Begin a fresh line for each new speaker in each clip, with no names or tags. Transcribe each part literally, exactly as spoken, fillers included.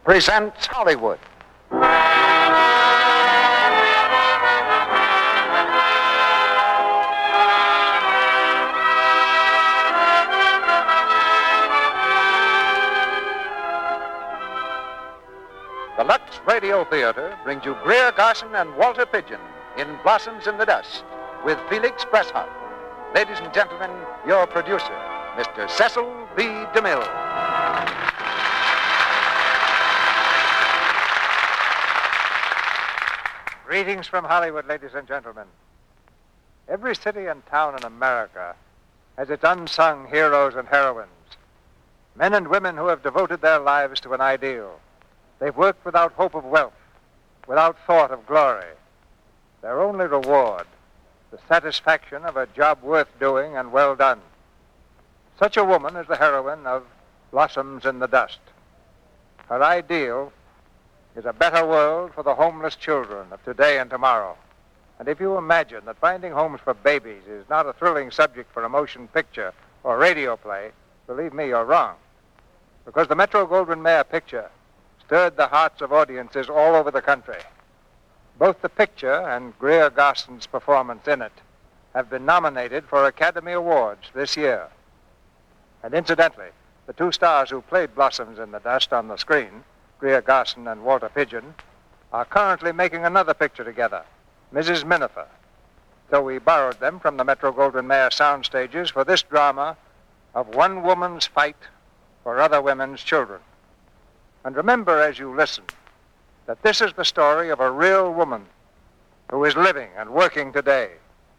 presents Hollywood. The Lux Radio Theater brings you Greer Garson and Walter Pidgeon in Blossoms in the Dust with Felix Bressart. Ladies and gentlemen, your producer, Mister Cecil B. DeMille. Greetings from Hollywood, ladies and gentlemen. Every city and town in America has its unsung heroes and heroines, men and women who have devoted their lives to an ideal. They've worked without hope of wealth, without thought of glory. Their only reward, the satisfaction of a job worth doing and well done. Such a woman is the heroine of Blossoms in the Dust. Her ideal is a better world for the homeless children of today and tomorrow. And if you imagine that finding homes for babies is not a thrilling subject for a motion picture or radio play, believe me, you're wrong. Because the Metro-Goldwyn-Mayer picture stirred the hearts of audiences all over the country. Both the picture and Greer Garson's performance in it have been nominated for Academy Awards this year. And incidentally, the two stars who played Blossoms in the Dust on the screen, Greer Garson and Walter Pidgeon, are currently making another picture together, Missus Minifer. So we borrowed them from the Metro-Goldwyn-Mayer sound stages for this drama of one woman's fight for other women's children. And remember as you listen that this is the story of a real woman who is living and working today.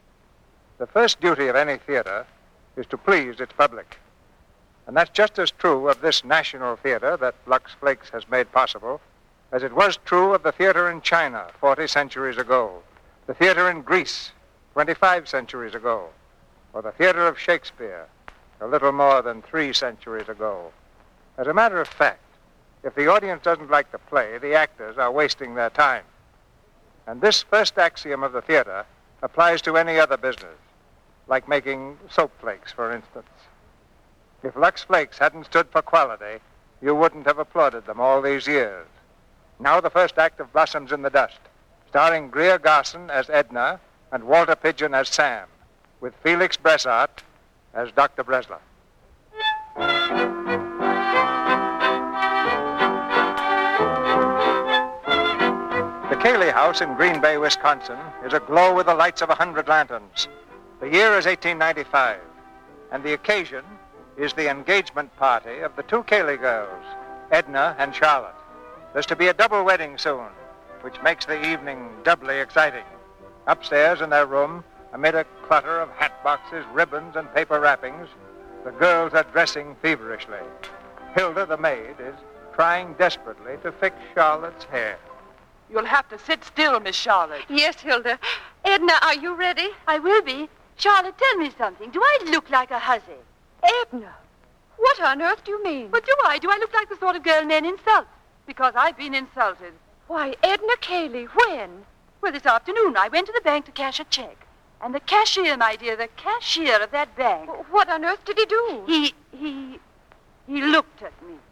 The first duty of any theater is to please its public. And that's just as true of this national theater that Lux Flakes has made possible as it was true of the theater in China forty centuries ago, the theater in Greece twenty-five centuries ago, or the theater of Shakespeare a little more than three centuries ago. As a matter of fact, if the audience doesn't like the play, the actors are wasting their time. And this first axiom of the theater applies to any other business, like making soap flakes, for instance. If Lux Flakes hadn't stood for quality, you wouldn't have applauded them all these years. Now the first act of Blossoms in the Dust, starring Greer Garson as Edna and Walter Pidgeon as Sam, with Felix Bressart as Doctor Bresler. The Cayley House in Green Bay, Wisconsin, is aglow with the lights of a hundred lanterns. The year is eighteen ninety-five, and the occasion is the engagement party of the two Cayley girls, Edna and Charlotte. There's to be a double wedding soon, which makes the evening doubly exciting. Upstairs in their room, amid a clutter of hat boxes, ribbons, and paper wrappings, the girls are dressing feverishly. Hilda, the maid, is trying desperately to fix Charlotte's hair.
You'll have to sit still, Miss Charlotte.
Yes, Hilda. Edna, are you ready?
I will be. Charlotte, tell me something. Do I look like a hussy?
Edna, what on earth do you mean?
But do I? Do I look like the sort of girl men insult? Because I've been insulted.
Why, Edna Cayley, when?
Well, this afternoon I went to the bank to cash a check. And the cashier, my dear, the cashier of that bank.
What on earth did he do?
He, he, he looked at me.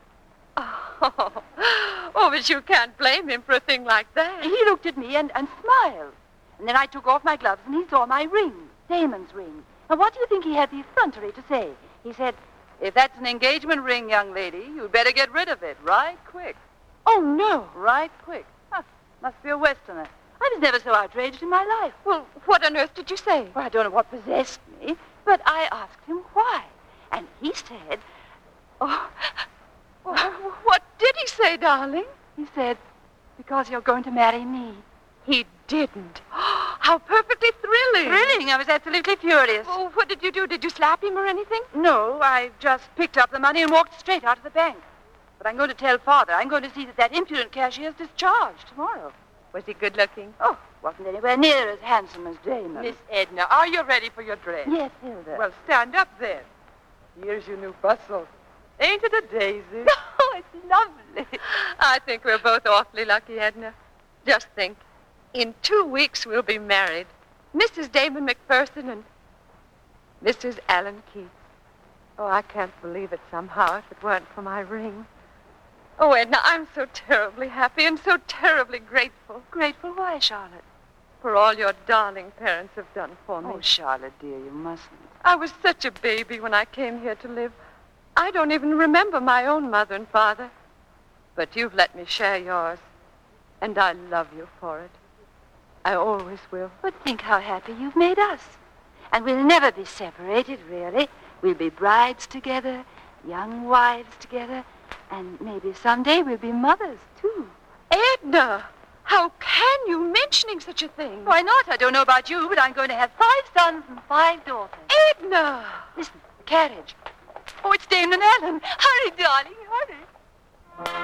Oh, oh, but you can't blame him for a thing like that.
He looked at me and, and smiled. And then I took off my gloves and he saw my ring, Damon's ring. And what do you think he had the effrontery to say? He said, "If that's an engagement ring, young lady, you'd better get rid of it right quick."
Oh, no.
Right quick. Huh, must be a Westerner. I was never so outraged in my life.
Well, what on earth did you say?
Well, I don't know what possessed me, but I asked him why. And he said,
oh, oh what did he say, darling?
He said, "Because you're going to marry me."
He didn't. How perfectly thrilling.
Thrilling? I was absolutely furious.
Oh, what did you do? Did you slap him or anything?
No, I just picked up the money and walked straight out of the bank. But I'm going to tell Father. I'm going to see that that impudent cashier's discharged tomorrow.
Was he good looking?
Oh, wasn't anywhere near as handsome as Damon.
Miss Edna, are you ready for your dress?
Yes, Hilda.
Well, stand up then. Here's your new bustle. Ain't it a daisy?
Oh, it's lovely.
I think we're both awfully lucky, Edna. Just think. In two weeks, we'll be married. Missus Damon McPherson and Missus Allen Keith. Oh, I can't believe it somehow if it weren't for my ring. Oh, Edna, I'm so terribly happy and so terribly grateful
Grateful? Why, Charlotte?
for all your darling parents have done for me.
Oh, Charlotte, dear, you mustn't.
I was such a baby when I came here to live. I don't even remember my own mother and father. But you've let me share yours, and I love you for it. I always will.
But think how happy you've made us. And we'll never be separated, really. We'll be brides together, young wives together, and maybe someday we'll be mothers, too.
Edna, how can you mentioning such a thing?
Why not? I don't know about you, but I'm going to have five sons and five daughters.
Edna!
Listen, the carriage. Oh, it's Damon and Ellen. Hurry, darling, hurry.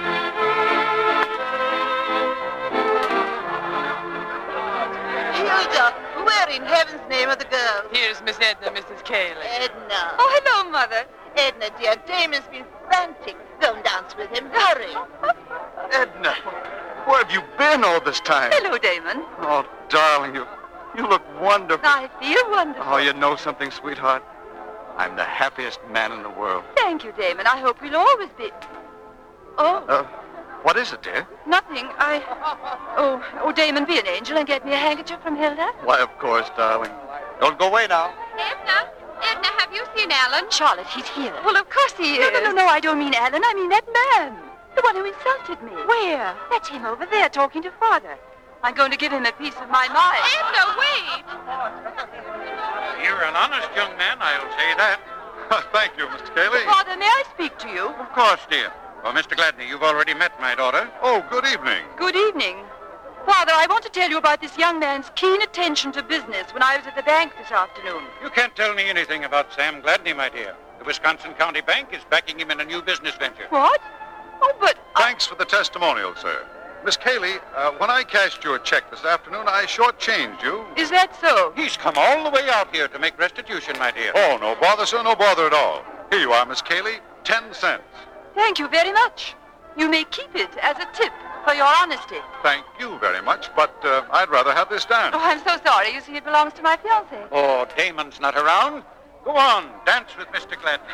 Hilda, where in heaven's name are the girls?
Here's Miss Edna, Missus Cayley.
Edna.
Oh, hello, Mother.
Edna, dear, Damon's been frantic. Go and dance with him. Hurry.
Edna, where have you been all this time?
Hello, Damon.
Oh, darling, you you look wonderful.
I feel wonderful.
Oh, you know something, sweetheart? I'm the happiest man in the world.
Thank you, Damon. I hope we'll always be... Oh,
Uh, what is it, dear?
nothing. I... Oh, oh, Damon, be an angel and get me a handkerchief from Hilda.
Why, of course, darling. Don't go away now.
Edna, Edna, have you seen Alan?
Charlotte, he's here.
Well, of course he
No,
is.
no, no, no, I don't mean Alan. I mean that man. The one who insulted me.
Where?
That's him over there talking to Father. I'm going to give him a piece of my mind.
Edna, wait!
You're an honest young man, I'll say that.
Thank you, Mister Cayley.
Father, may I speak to you?
Of course, dear. Well, Mister Gladney, you've already met my daughter.
Oh, good evening.
Good evening. Father, I want to tell you about this young man's keen attention to business when I was at the bank this afternoon.
You can't tell me anything about Sam Gladney, my dear. The Wisconsin County Bank is backing him in a new business venture.
What? Oh, but...
Thanks for the testimonial, sir. Miss Cayley, uh, when I cashed your check this afternoon, I shortchanged you.
Is that so?
He's come all the way out here to make restitution, my dear.
Oh, no bother, sir, no bother at all. Here you are, Miss Cayley, ten cents.
Thank you very much. You may keep it as a tip for your honesty.
Thank you very much, but uh, I'd rather have this done.
Oh, I'm so sorry. You see, it belongs to my fiancé.
Oh, Damon's not around. Go on, dance with Mister Gladney.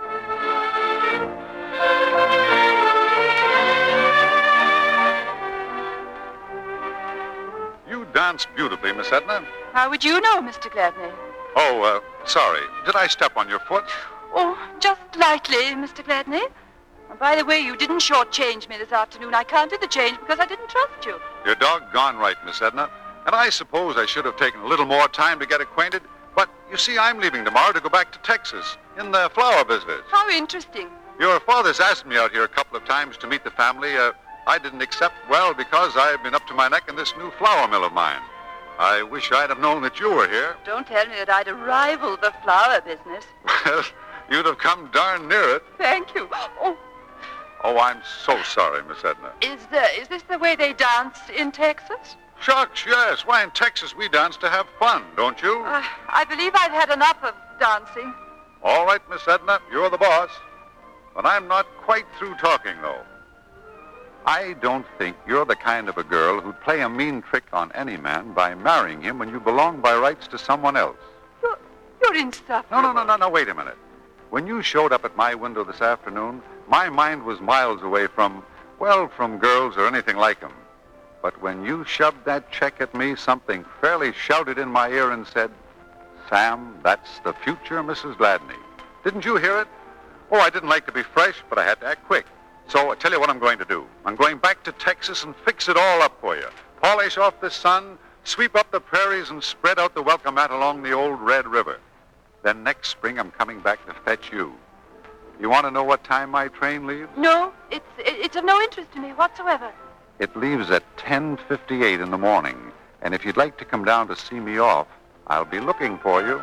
You danced beautifully, Miss Edna.
How would you know, Mister Gladney?
Oh, uh, sorry. Did I step on your foot?
Oh, just lightly, Mister Gladney. And by the way, you didn't shortchange me this afternoon. I counted the change because I didn't trust you.
You're doggone right, Miss Edna. And I suppose I should have taken a little more time to get acquainted. But you see, I'm leaving tomorrow to go back to Texas in the flower business.
How interesting.
Your father's asked me out here a couple of times to meet the family. Uh, I didn't accept, well, because I've been up to my neck in this new flour mill of mine. I wish I'd have known that you were here.
Don't tell me that I'd have rivaled the flower business.
Well, you'd have come darn near it.
Thank you. Oh,
Oh, I'm so sorry, Miss Edna.
is the, is this the way they dance in Texas?
Shucks, yes. Why, in Texas, we dance to have fun, don't you?
Uh, I believe I've had enough of dancing.
All right, Miss Edna, you're the boss. But I'm not quite through talking, though. I don't think you're the kind of a girl who'd play a mean trick on any man by marrying him when you belong by rights to someone else.
You're, you're insufferable.
No, no, no, no, no, wait a minute. When you showed up at my window this afternoon, my mind was miles away from, well, from girls or anything like them. But when you shoved that check at me, something fairly shouted in my ear and said, Sam, that's the future Missus Gladney. Didn't you hear it? Oh, I didn't like to be fresh, but I had to act quick. So I tell you what I'm going to do. I'm going back to Texas and fix it all up for you. Polish off the sun, sweep up the prairies, and spread out the welcome mat along the old Red River. Then next spring, I'm coming back to fetch you. You want to know what time my train leaves?
No, it's, it's of no interest to me whatsoever.
It leaves at ten fifty-eight in the morning. And if you'd like to come down to see me off, I'll be looking for you.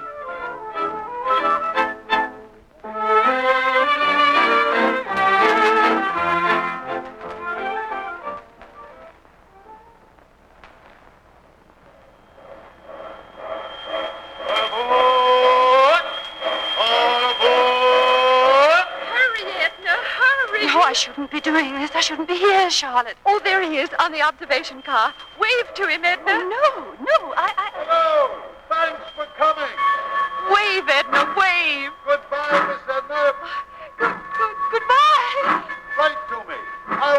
I shouldn't be doing this. I shouldn't be here, Charlotte.
Oh, there he is on the observation car. Wave to him, Edna.
Oh, no, no, I... I...
Hello! Thanks for coming!
Wave, Edna, wave.
Goodbye, Miss Edna.
Good, good, goodbye.
Write to me.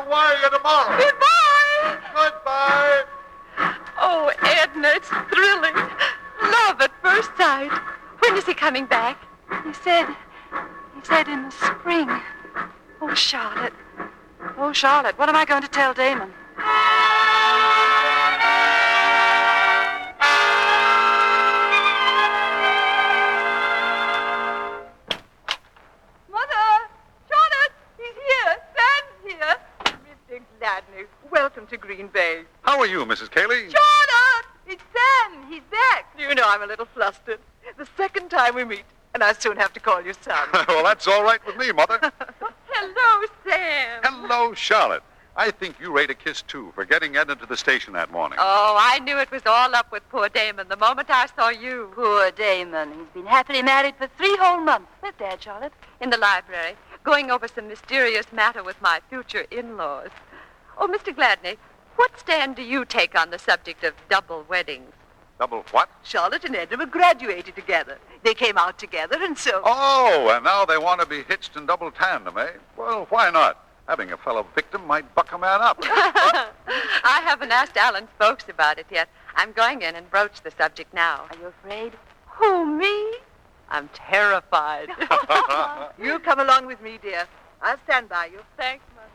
I'll wire you tomorrow.
Goodbye.
Goodbye.
Oh, Edna, it's thrilling. Love at first sight. When is he coming back?
He said, he said in the spring. Oh, Charlotte. Oh, Charlotte, what am I going to tell Damon?
Mother! Charlotte! He's here! Sam's here! Mister Gladney, welcome to Green Bay.
How are you, Missus Cayley?
Charlotte! It's Sam! He's back! You know I'm a little flustered. The second time we meet, and I soon have to call you son.
Well, that's all right with me, Mother.
Hello, Sam.
Hello, Charlotte. I think you rate a kiss, too, for getting Edna to the station that morning.
Oh, I knew it was all up with poor Damon the moment I saw you.
Poor Damon. He's been happily married for three whole months. Where's Dad, Charlotte?
In the library, going over some mysterious matter with my future in-laws. Oh, Mister Gladney, what stand do you take on the subject of double weddings?
Double what?
Charlotte and Edna were graduated together. They came out together, and so...
Oh, and now they want to be hitched in double tandem, eh? Well, why not? Having a fellow victim might buck a man up.
I haven't asked Alan's folks about it yet. I'm going in and broach the subject now.
Are you afraid?
Who, me? I'm terrified.
You come along with me, dear. I'll stand by you.
Thanks, Mother.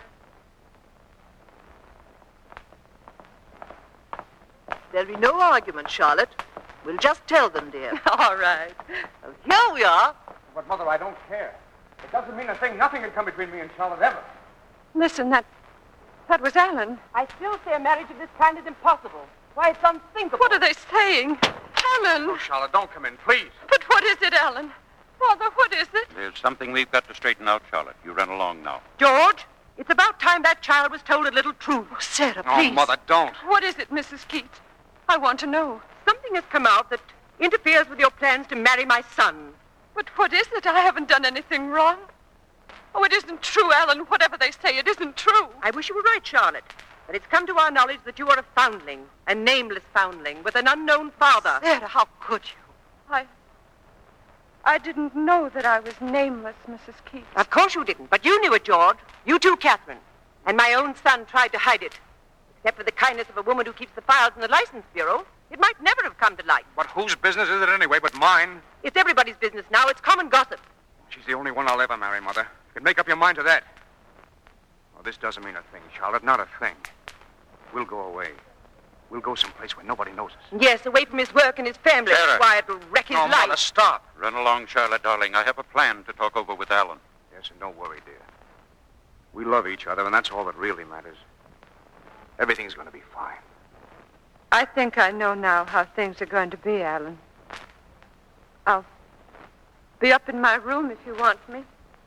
There'll be no argument, Charlotte. We'll just tell them, dear.
All right.
Well, here we are.
But, Mother, I don't care. It doesn't mean a thing. Nothing can come between me and Charlotte ever.
Listen, that... that was Alan.
I still say a marriage of this kind is impossible. Why, it's unthinkable.
What are they saying? Alan!
Oh, Charlotte, don't come in, please.
But what is it, Alan? Father, what is it?
There's something we've got to straighten out, Charlotte. You run along now.
George, it's about time that child was told a little truth. Oh, Sarah, please.
Oh, Mother, don't.
What is it, Missus Keats? I want to know.
Something has come out that interferes with your plans to marry my son.
But what is it? I haven't done anything wrong. Oh, it isn't true, Alan. Whatever they say, it isn't true.
I wish you were right, Charlotte. But it's come to our knowledge that you are a foundling, a nameless foundling, with an unknown father.
Sarah, how could you? I... I didn't know that I was nameless, Missus Keats.
Of course you didn't, but you knew it, George. You too, Catherine. And my own son tried to hide it. Except for the kindness of a woman who keeps the files in the License Bureau, it might never have come to light.
But whose business is it anyway but mine?
It's everybody's business now. It's common gossip.
She's the only one I'll ever marry, Mother. You can make up your mind to that. Well, this doesn't mean a thing, Charlotte. Not a thing. We'll go away. We'll go someplace where nobody knows us.
Yes, away from his work and his family.
Sarah.
Why, it'll wreck his
No,
life.
Mother, stop.
Run along, Charlotte, darling. I have a plan to talk over with Alan.
Yes, and don't worry, dear. We love each other, and that's all that really matters. Everything's going to be fine.
I think I know now how things are going to be, Alan. I'll be up in my room if you want me.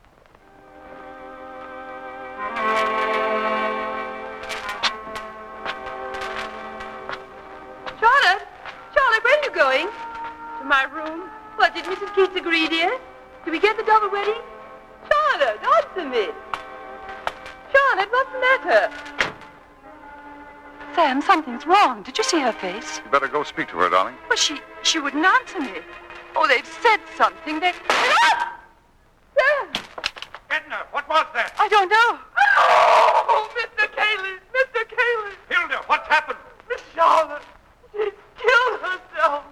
Charlotte? Charlotte, where are you going?
To my room.
What, did Missus Keats agree, dear? Did we get the double wedding? Charlotte, answer me. Charlotte, what's the matter?
Sam, something's wrong. Did you see her face?
You better go speak to her, darling.
Well, she, she wouldn't answer me. Oh, they've said something. They... Ah! Sam!
Edna, what was that?
I don't know.
Oh, Mister Cayley, Mister Cayley.
Hilda, what's happened?
Miss Charlotte, she's killed herself.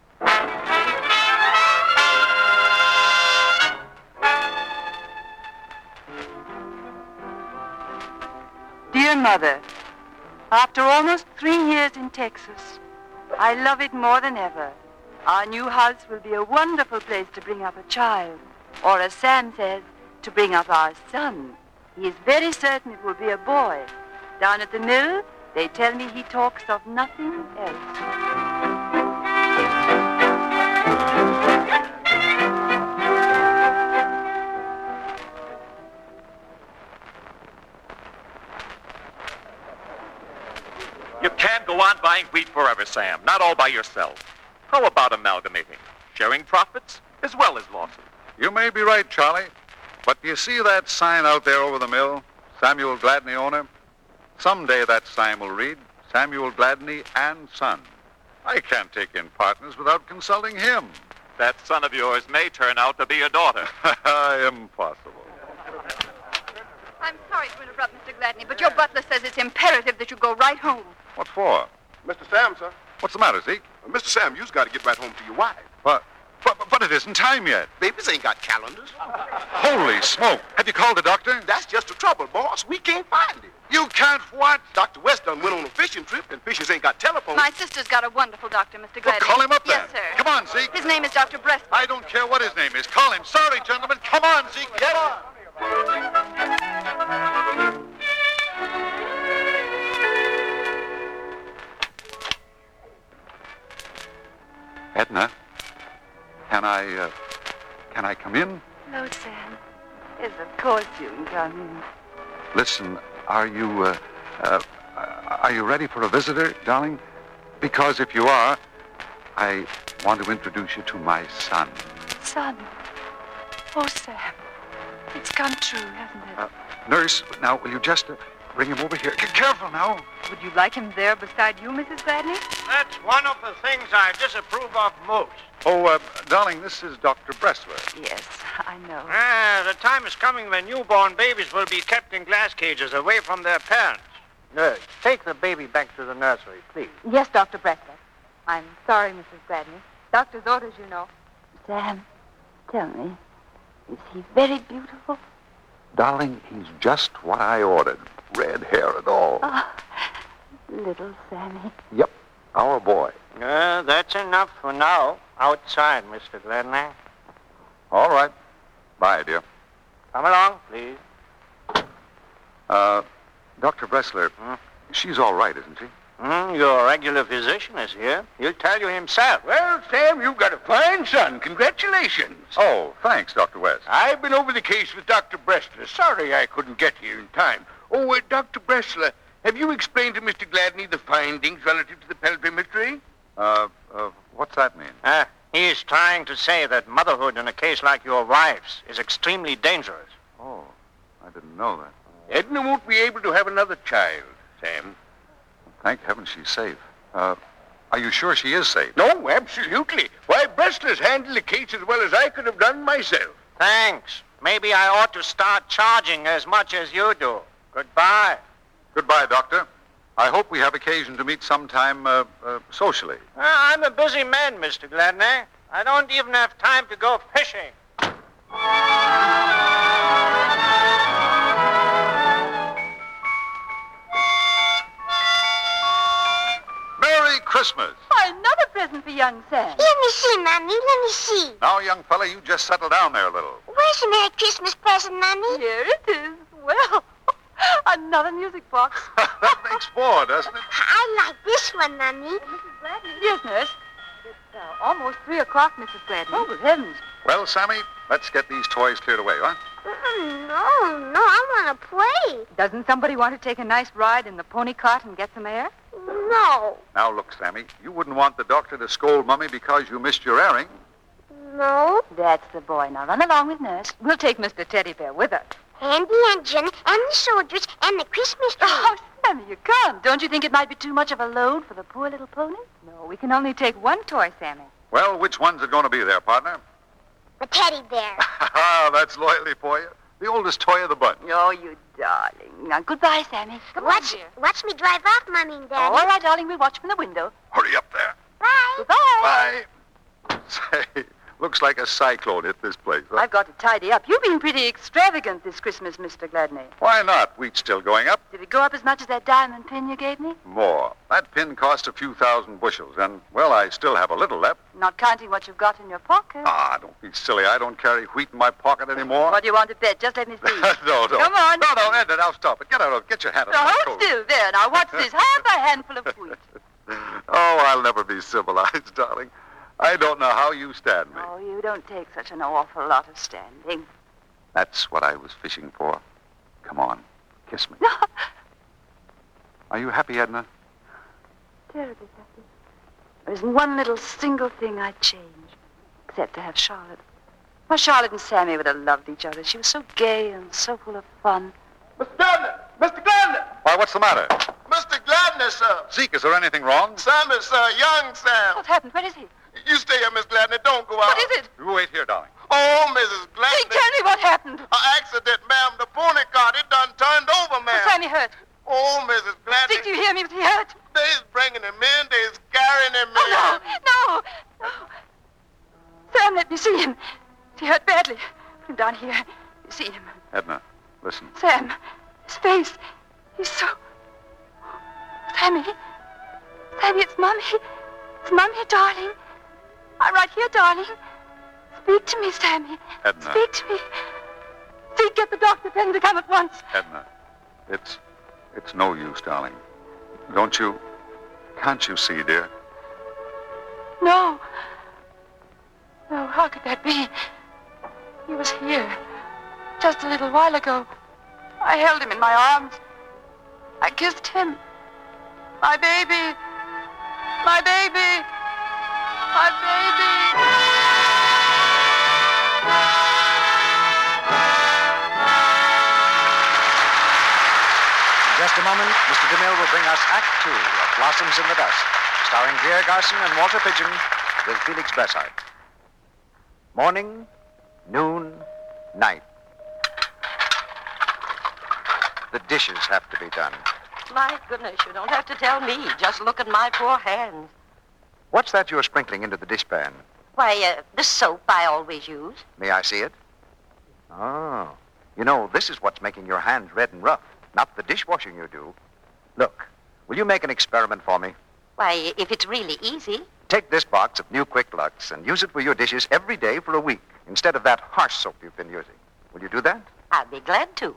Dear Mother, after almost three years in Texas, I love it more than ever. Our new house will be a wonderful place to bring up a child, or as Sam says, to bring up our son. He is very certain it will be a boy. Down at the mill, they tell me he talks of nothing else.
You can't go on buying wheat forever, Sam. Not all by yourself. How about amalgamating? Sharing profits as well as losses.
You may be right, Charlie. But do you see that sign out there over the mill? Samuel Gladney, owner? Someday that sign will read, Samuel Gladney and Son. I can't take in partners without consulting him.
That son of yours may turn out to be a daughter.
Impossible.
I'm sorry to interrupt, Mister Gladney, but your butler says it's imperative that you go right home.
What for?
Mister Sam, sir.
What's the matter, Zeke?
Uh, Mister Sam, you've got to get right home to your wife.
But, but, but it isn't time yet.
Babies ain't got calendars.
Holy smoke. Have you called the doctor?
That's just the trouble, boss. We can't find him.
You can't what?
Doctor West done went on a fishing trip, and fishers ain't got telephones.
My sister's got a wonderful doctor, Mister
Well,
Gladney.
call him up then.
Yes, sir.
Come on, Zeke.
His name is Doctor Breast.
I don't care what his name is. Call him. Sorry, gentlemen. Come on, Zeke. Get on. Edna, can I, uh, can I come in?
Hello, Sam. Yes, of course you can come in.
Listen, are you, uh, uh, are you ready for a visitor, darling? Because if you are, I want to introduce you to my son.
Son. Oh, Sam. It's come true, hasn't it?
Uh, nurse, now, will you just uh, bring him over here? C- careful now.
Would you like him there beside you, Missus Gladney?
That's one of the things I disapprove of most.
Oh, uh, darling, this is Doctor Bressler.
Yes, I know.
Ah, the time is coming when newborn babies will be kept in glass cages away from their parents. Nurse, take the baby back to the nursery, please.
Yes, Doctor Breslin. I'm sorry, Missus Gladney. Doctor's orders, you know.
Sam, tell me, is he very beautiful?
Darling, he's just what I ordered. Red hair and all.
Oh, little Sammy.
Yep, our boy.
Uh, that's enough for now. Outside, Mister Gladney.
All right. Bye, dear.
Come along, please.
Uh, Doctor Bressler,
Hmm?
she's all right, isn't she?
Mm, your regular physician is here. He'll tell you himself.
Well, Sam, you've got a fine son. Congratulations.
Oh, thanks, Doctor West.
I've been over the case with Doctor Bressler. Sorry I couldn't get here in time. Oh, uh, Doctor Bressler, have you explained to Mister Gladney the findings relative to the pelvimetry?
Uh, uh, what's that mean?
Uh, he's trying to say that motherhood in a case like your wife's is extremely dangerous.
Oh, I didn't know that.
Edna won't be able to have another child, Sam.
Thank heaven she's safe. Uh, are you sure she is safe?
No, absolutely. Why, Bressler's handled the case as well as I could have done myself.
Thanks. Maybe I ought to start charging as much as you do. Goodbye.
Goodbye, Doctor. I hope we have occasion to meet sometime uh, uh, socially.
Uh, I'm a busy man, Mister Gladney. I don't even have time to go fishing.
Merry Christmas.
Oh, another present for young Sam.
Let me see, Mommy. Let me see.
Now, young fella, you just settle down there a little.
Where's the Merry Christmas present, Mommy?
Here it is. Well, another music box.
That makes four, doesn't it?
I like this one, Mommy.
Missus Gladney? Yes, nurse. It's uh, almost three o'clock, Missus Gladney. Oh, good heavens.
Well, Sammy, let's get these toys cleared away, huh?
Mm, no, no, I want to play.
Doesn't somebody want to take a nice ride in the pony cart and get some air?
No.
Now, look, Sammy, you wouldn't want the doctor to scold Mummy because you missed your airing.
No.
That's the boy. Now run along with nurse.
We'll take Mister Teddy Bear with us.
And the engine, and the soldiers, and the Christmas tree.
Oh, Sammy, you can't. Don't you think it might be too much of a load for the poor little pony?
No, we can only take one toy, Sammy.
Well, which one's it going to be there, partner?
The teddy bear.
Ah, that's loyalty for you. The oldest toy of the bunch.
Oh, you darling. Now, goodbye, Sammy. Come
watch,
on, dear.
watch me drive off, Mommy and
Oh,
Daddy.
all right, darling. We'll watch from the window.
Hurry up there.
Bye.
Goodbye.
Bye. Say, looks like a cyclone hit this place. Huh?
I've got to tidy up. You've been pretty extravagant this Christmas, Mister Gladney.
Why not? Wheat's still going up.
Did it go up as much as that diamond pin you gave me?
More. That pin cost a few thousand bushels, and, well, I still have a little left.
Not counting what you've got in your pocket.
Ah, don't be silly. I don't carry wheat in my pocket anymore.
What do you want to bet? Just let me see.
no, no.
Come on.
No, no, Edna, now stop it. Get out of Get your hat
So
on.
hold still. There. Now, what's this? Half a handful of wheat.
Oh, I'll never be civilized, darling. I don't know how you stand me.
Oh, you don't take such an awful lot of standing.
That's what I was fishing for. Come on, kiss me. Are you happy, Edna?
Terribly happy. There isn't one little single thing I'd change, except to have Charlotte. Well, Charlotte and Sammy would have loved each other. She was so gay and so full of fun.
Mister Gladney! Mister Gladney!
Why, what's the matter?
Mister Gladney, sir!
Zeke, is there anything wrong?
Sammy, sir. Young Sam.
What's happened? Where is he?
You stay here, Miss Gladney. Don't go out.
What is it?
You wait here, darling.
Oh, Missus Gladney.
Dick, tell me what happened.
An accident, ma'am. The pony cart, it done turned over, ma'am.
Was Sammy hurt?
Oh, Missus Gladney.
Dick, do you hear me? Was he hurt?
They's bringing him in. They's carrying him in.
Oh, no, no, no. Sam, let me see him. Is he hurt badly? Put him down here. You see him.
Edna, listen.
Sam, his face. He's so... Sammy. Sammy, it's Mummy. It's Mummy, darling. I'm right here, darling. Speak to me, Sammy.
Edna.
Speak to me. Speak, get the doctor then to come at once.
Edna, it's... it's no use, darling. Don't you... can't you see, dear?
No. No, how could that be? He was here. Just a little while ago. I held him in my arms. I kissed him. My baby. My baby. My baby.
In just a moment, Mister DeMille will bring us Act Two of Blossoms in the Dust, starring Greer Garson and Walter Pidgeon with Felix Bressart. Morning, noon, night. The dishes have to be done.
My goodness, you don't have to tell me. Just look at my poor hands.
What's that you're sprinkling into the dishpan?
Why, uh, the soap I always use.
May I see it? Oh. You know, this is what's making your hands red and rough, not the dishwashing you do. Look, will you make an experiment for me?
Why, if it's really easy.
Take this box of New Quick Lux and use it for your dishes every day for a week instead of that harsh soap you've been using. Will you do that?
I'll be glad to.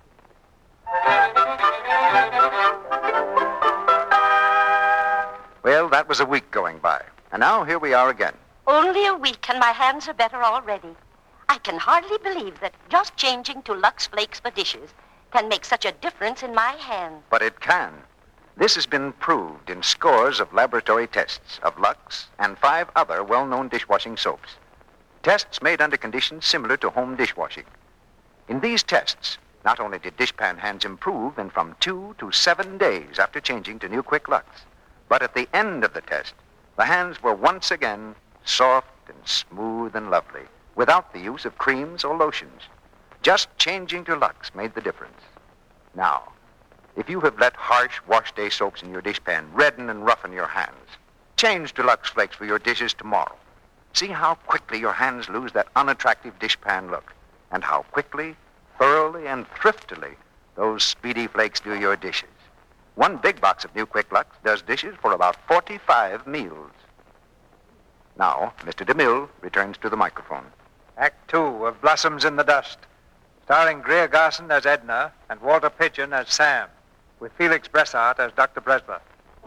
Well, that was a week going by. And now here we are again.
Only a week and my hands are better already. I can hardly believe that just changing to Lux Flakes for dishes can make such a difference in my hands.
But it can. This has been proved in scores of laboratory tests of Lux and five other well-known dishwashing soaps. Tests made under conditions similar to home dishwashing. In these tests, not only did dishpan hands improve in from two to seven days after changing to New Quick Lux, but at the end of the test, the hands were once again soft and smooth and lovely, without the use of creams or lotions. Just changing to Lux made the difference. Now, if you have let harsh wash day soaps in your dishpan redden and roughen your hands, change to Lux Flakes for your dishes tomorrow. See how quickly your hands lose that unattractive dishpan look, and how quickly, thoroughly, and thriftily those speedy flakes do your dishes. One big box of New Quick Lux does dishes for about forty-five meals. Now, Mister DeMille returns to the microphone. Act Two of Blossoms in the Dust, starring Greer Garson as Edna and Walter Pidgeon as Sam, with Felix Bressart as Doctor Bresler.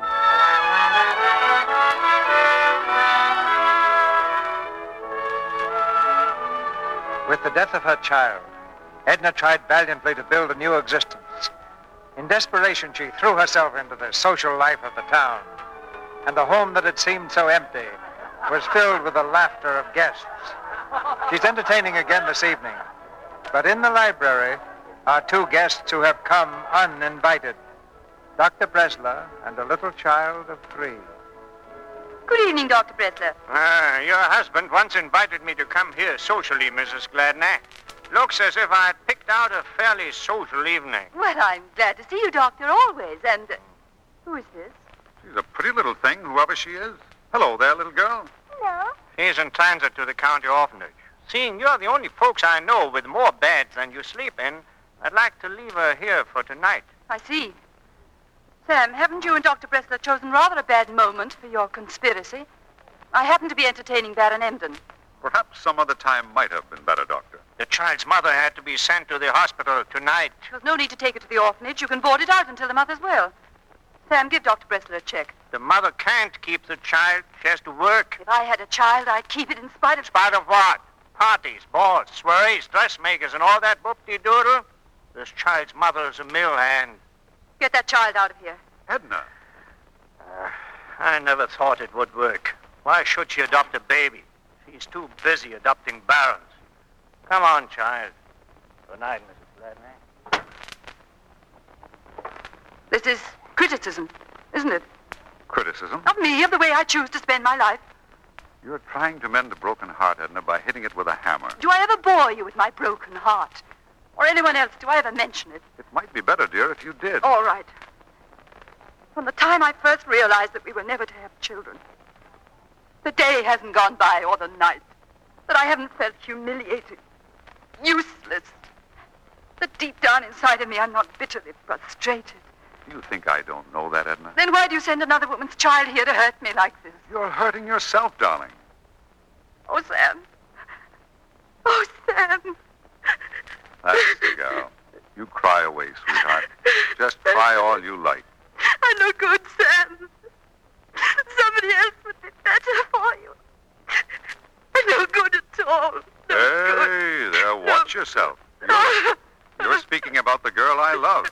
With the death of her child, Edna tried valiantly to build a new existence. In desperation, she threw herself into the social life of the town, and the home that had seemed so empty was filled with the laughter of guests. She's entertaining again this evening, but in the library are two guests who have come uninvited, Doctor Bresler and a little child of three.
Good evening, Doctor Bresler.
Ah, your husband once invited me to come here socially, Missus Gladney. Looks as if I had picked out a fairly social evening.
Well, I'm glad to see you, Doctor, always. And uh, who is this?
She's a pretty little thing, whoever she is. Hello there, little girl.
Hello.
He's in transit to the county orphanage. Seeing you're the only folks I know with more beds than you sleep in, I'd like to leave her here for tonight.
I see. Sam, haven't you and Doctor Bresler chosen rather a bad moment for your conspiracy? I happen to be entertaining Baron Emden.
Perhaps some other time might have been better, Doctor.
The child's mother had to be sent to the hospital tonight.
There's no need to take her to the orphanage. You can board it out until the mother's well. Sam, give Doctor Bresler a check.
The mother can't keep the child. She has to work.
If I had a child, I'd keep it in spite of...
In spite of what? Parties, balls, swearies, dressmakers, and all that boop-de-doodle? This child's mother is a mill hand.
Get that child out of here.
Edna.
Uh, I never thought it would work. Why should she adopt a baby? She's too busy adopting barons. Come on, child. Good night, Missus Gladney.
This is criticism, isn't it?
Criticism?
Of me, of the way I choose to spend my life.
You're trying to mend a broken heart, Edna, by hitting it with a hammer.
Do I ever bore you with my broken heart? Or anyone else? Do I ever mention it?
It might be better, dear, if you did.
All right. From the time I first realized that we were never to have children, the day hasn't gone by, or the night, that I haven't felt humiliated, useless. That deep down inside of me, I'm not bitterly frustrated.
You think I don't know that, Edna?
Then why do you send another woman's child here to hurt me like this?
You're hurting yourself, darling.
Oh, Sam. Oh, Sam.
That's the girl. You cry away, sweetheart. Just cry all you like.
I'm no good, Sam. Somebody else would be better for you. I'm no good at all. No
hey,
good.
there, watch
no.
yourself. You're, you're speaking about the girl I love.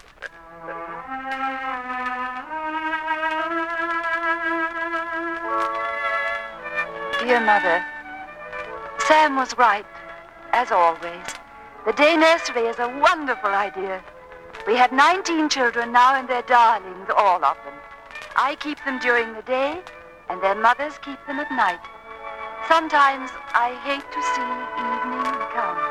Dear Mother, Sam was right, as always. The day nursery is a wonderful idea. We have nineteen children now, and they're darlings, all of them. I keep them during the day, and their mothers keep them at night. Sometimes I hate to see evening come.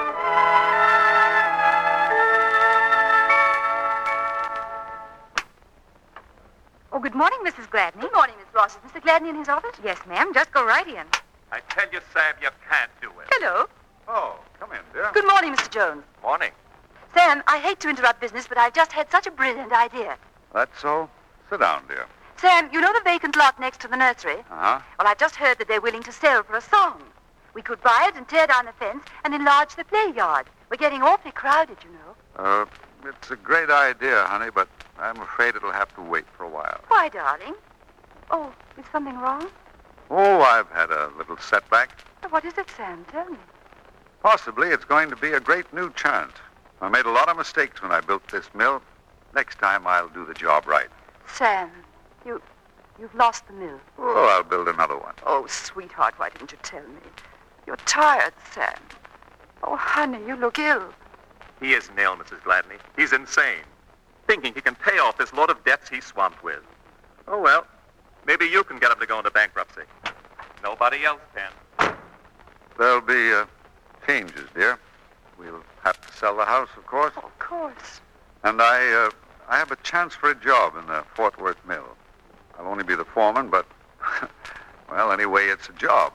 Oh, good morning, Missus Gladney.
Good morning, Miss Ross. Is Mister Gladney in his office?
Yes, ma'am. Just go right in.
I tell you, Sam, you can't do it.
Hello.
Oh, come in, dear.
Good morning, Mister Jones.
Morning.
Sam, I hate to interrupt business, but I've just had such a brilliant idea.
That's so? Sit down, dear.
Sam, you know the vacant lot next to the nursery?
Uh-huh.
Well, I've just heard that they're willing to sell for a song. We could buy it and tear down the fence and enlarge the play yard. We're getting awfully crowded, you know.
Uh, it's a great idea, honey, but I'm afraid it'll have to wait for a while.
Why, darling? Oh, is something wrong?
Oh, I've had a little setback.
What is it, Sam? Tell me.
Possibly it's going to be a great new chance. I made a lot of mistakes when I built this mill. Next time I'll do the job right.
Sam, you, you've lost the mill.
Oh, I'll build another one.
Oh, sweetheart, why didn't you tell me? You're tired, Sam. Oh, honey, you look ill.
He isn't ill, Missus Gladney. He's insane. Thinking he can pay off this load of debts he's swamped with. Oh, well, maybe you can get him to go into bankruptcy. Nobody else can.
There'll be uh, changes, dear. We'll have to sell the house, of course.
Of course.
And I, uh, I have a chance for a job in the Fort Worth mill. I'll only be the foreman, but, well, anyway, it's a job.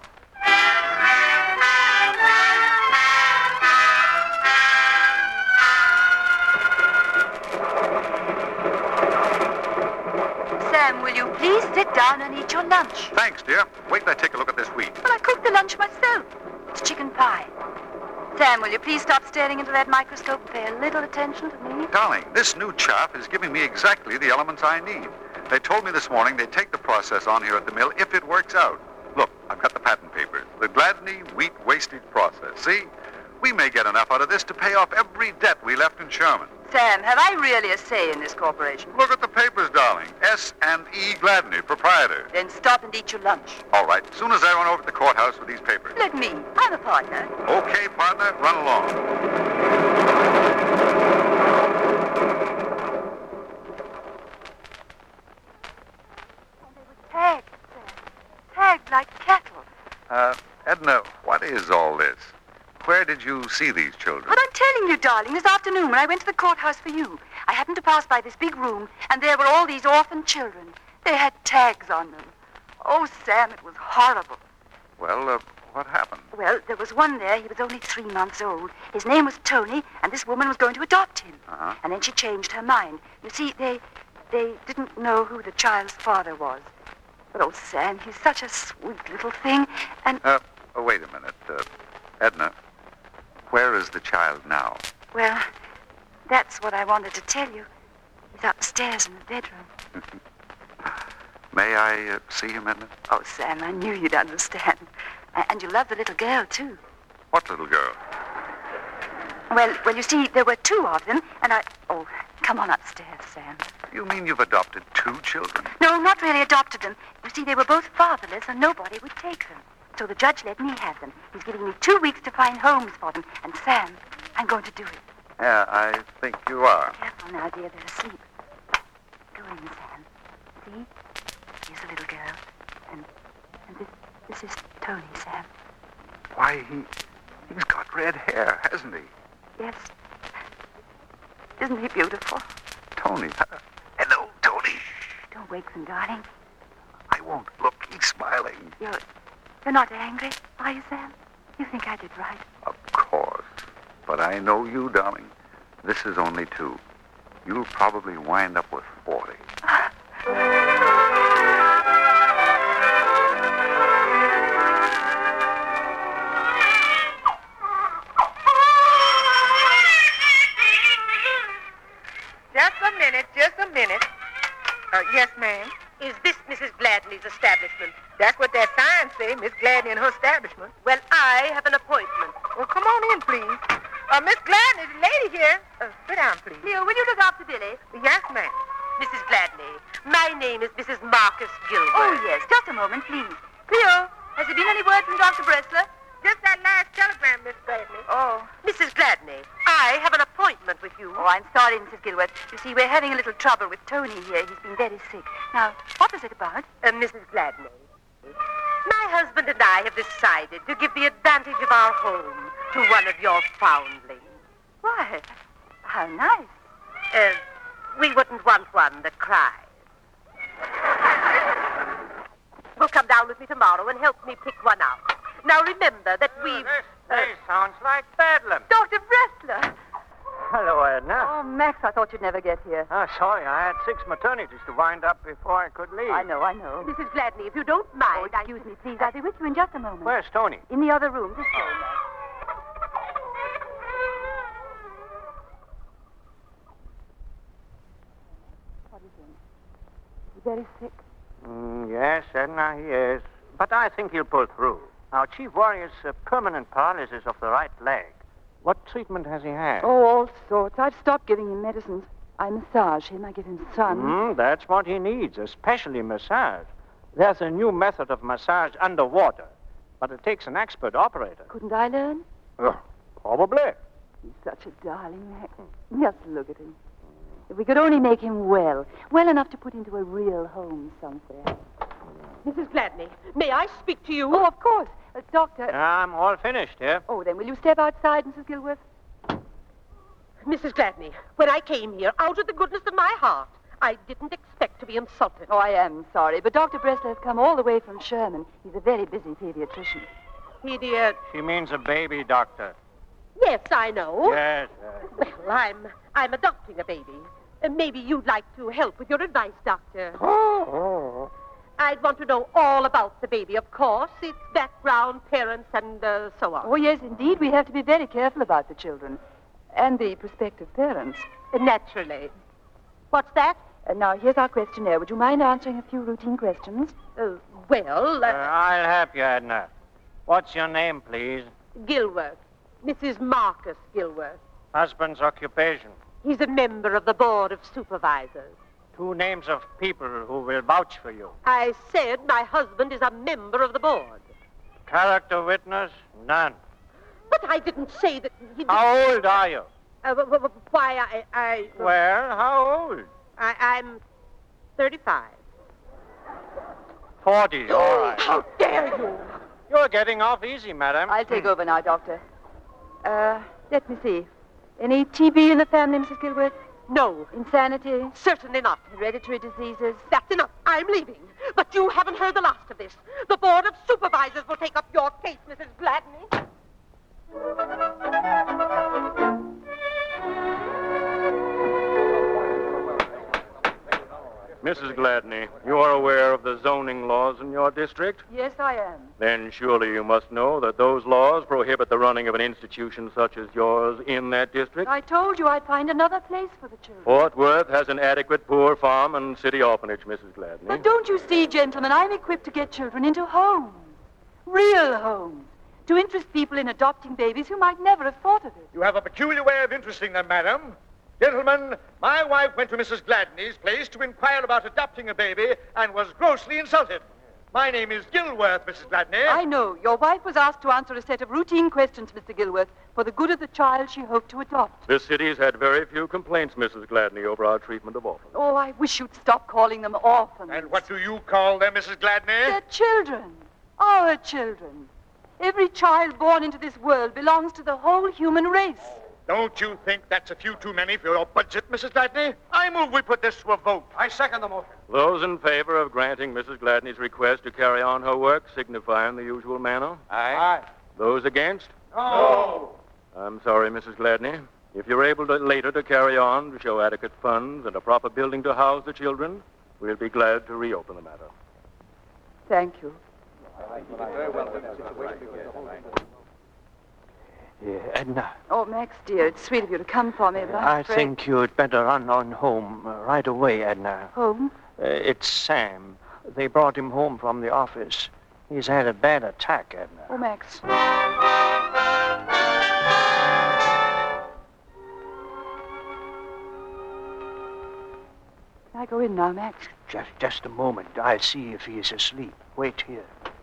Sam, will you please sit down and eat your lunch?
Thanks, dear. Wait till I take a look at this wheat.
Well, I cooked the lunch myself. It's chicken pie. Sam, will you please stop staring into that microscope and pay a little attention to me?
Darling, this new chaff is giving me exactly the elements I need. They told me this morning they'd take the process on here at the mill if it works out. Look, I've got the patent papers. The Gladney wheat wastage process. See? We may get enough out of this to pay off every debt we left in Sherman.
Sam, have I really a say in this corporation?
Look at the papers, darling. S and E Gladney, proprietor.
Then stop and eat your lunch.
All right. As soon as I run over to the courthouse with these papers.
Let me. I'm a partner.
Okay, partner. Run along.
Oh, they were tagged, Sam. Tagged like cattle.
Uh, Edna, what is all this? Where did you see these children?
But I'm telling you, darling, this afternoon when I went to the courthouse for you, I happened to pass by this big room, and there were all these orphan children. They had tags on them. Oh, Sam, it was horrible.
Well, uh, what happened?
Well, there was one there. He was only three months old. His name was Tony, and this woman was going to adopt him.
Uh-huh.
And then she changed her mind. You see, they, they didn't know who the child's father was. But, oh, Sam, he's such a sweet little thing, and...
Uh, oh, wait a minute. Uh, Edna, where is the child now?
Well, that's what I wanted to tell you. He's upstairs in the bedroom.
May I uh, see him, Edna?
Oh, Sam, I knew you'd understand. A- and you love the little girl, too.
What little girl?
Well, well, you see, there were two of them, and I... Oh, come on upstairs, Sam.
You mean you've adopted two children?
No, not really adopted them. You see, they were both fatherless, and nobody would take them. So the judge let me have them. He's giving me two weeks to find homes for them. And, Sam, I'm going to do it.
Yeah, I think you are.
Careful now, dear. They're asleep. Go in, Sam. See? Here's a little girl. And, and this, this is
Why, he, he's got red hair, hasn't he?
Yes. Isn't he beautiful?
Tony. Uh, hello, Tony.
Don't wake them, darling.
I won't. Look, he's smiling.
You're, you're not angry, are you, Sam? You think I did right?
Of course. But I know you, darling. This is only two. You'll probably wind up with forty.
Just a minute, just a minute. Uh, yes, ma'am. Is this Missus Gladney's establishment? That's what that sign say, Miss Gladney and her establishment. Well, I have an appointment. Well, come on in, please. Uh, Miss Gladney, the lady here. Uh, sit down, please.
Leo, will you look after Billy?
Yes, ma'am. Missus Gladney, my name is Missus Marcus Gilbert.
Oh, yes. Just a moment, please. Leo, has there been any word from Doctor Bressler?
Just that last telegram, Miss Gladney.
Oh.
Missus Gladney, I have an appointment with you.
Oh, I'm sorry, Missus Gilworth. You see, we're having a little trouble with Tony here. He's been very sick. Now, what was it about?
Uh, Missus Gladney, my husband and I have decided to give the advantage of our home to one of your foundlings.
Why? How nice.
Uh, we wouldn't want one that cries. Will come down with me tomorrow and help me pick one out. Now remember that we...
Oh, this place uh, sounds like Bedlam.
Doctor Bressler!
Hello, Edna.
Oh, Max, I thought you'd never get here.
Oh, sorry, I had six maternities to wind up before I could leave.
I know, I know.
Missus Gladney, if you don't mind...
Oh, excuse I... me, please. I'll be with you in just a moment.
Where's Tony?
In the other room, this way, Max. What is he? He's very sick.
Mm, yes, Edna, he is. But I think he'll pull through. Our chief worry is uh, permanent paralysis of the right leg. What treatment has he had?
Oh, all sorts. I've stopped giving him medicines. I massage him. I give him sun.
Mm, that's what he needs, especially massage. There's a new method of massage underwater, but it takes an expert operator.
Couldn't I learn?
Oh, probably.
He's such a darling, Max. Just look at him. If we could only make him well, well enough to put into a real home somewhere.
Missus Gladney, may I speak to you?
Oh, of course. Uh, doctor...
I'm all finished here.
Oh, then will you step outside, Missus Gilworth?
Missus Gladney, when I came here, out of the goodness of my heart, I didn't expect to be insulted.
Oh, I am sorry, but Doctor Bressler has come all the way from Sherman. He's a very busy pediatrician.
Pediat...
She means a baby doctor.
Yes, I know.
Yes, yes.
Well, I'm, I'm adopting a baby. Uh, maybe you'd like to help with your advice, Doctor.
Oh.
I'd want to know all about the baby, of course. Its background, parents, and uh, so on.
Oh, yes, indeed. We have to be very careful about the children. And the prospective parents.
Uh, naturally. What's that?
Uh, now, here's our questionnaire. Would you mind answering a few routine questions?
Uh, well... Uh,
uh, I'll help you, Edna. What's your name, please?
Gilworth. Missus Marcus Gilworth.
Husband's occupation?
He's a member of the Board of Supervisors.
Two names of people who will vouch for you.
I said my husband is a member of the board.
Character witness? None.
But I didn't say that he...
How old are you?
Uh, w- w- why, I... I uh,
well, how old?
I, I'm thirty-five.
Forty, all right.
How dare you?
You're getting off easy, madam.
I'll take over now, Doctor. Uh, let me see. Any T B in the family, Missus Gilworth?
No.
Insanity?
Certainly not.
Hereditary diseases?
That's enough. I'm leaving. But you haven't heard the last of this. The Board of Supervisors will take up your case, Missus Gladney.
Missus Gladney, you are aware of the zoning laws in your district?
Yes, I am.
Then surely you must know that those laws prohibit the running of an institution such as yours in that district.
I told you I'd find another place for the children.
Fort Worth has an adequate poor farm and city orphanage, Missus Gladney.
But don't you see, gentlemen, I'm equipped to get children into homes. Real homes. To interest people in adopting babies who might never have thought of it.
You have a peculiar way of interesting them, madam. Gentlemen, my wife went to Missus Gladney's place to inquire about adopting a baby and was grossly insulted. My name is Gilworth, Missus Gladney.
I know. Your wife was asked to answer a set of routine questions, Mister Gilworth, for the good of the child she hoped to adopt.
This city's had very few complaints, Missus Gladney, over our treatment of orphans.
Oh, I wish you'd stop calling them orphans.
And what do you call them, Missus Gladney?
They're children. Our children. Every child born into this world belongs to the whole human race.
Don't you think that's a few too many for your budget, Missus Gladney? I move we put this to a vote.
I second the motion.
Those in favor of granting Missus Gladney's request to carry on her work signify in the usual manner.
Aye. Aye.
Those against?
No.
I'm sorry, Missus Gladney. If you're able to later to carry on to show adequate funds and a proper building to house the children, we'll be glad to reopen the matter.
Thank you.
Yeah, Edna,
Oh, Max, dear, it's sweet of you to come for me, but I'm
I
afraid...
think you'd better run on home uh, right away, Edna.
Home?
Uh, it's Sam. They brought him home from the office. He's had a bad attack, Edna.
Oh, Max. Can I go in now, Max?
Just, just a moment. I'll see if he's asleep. Wait here.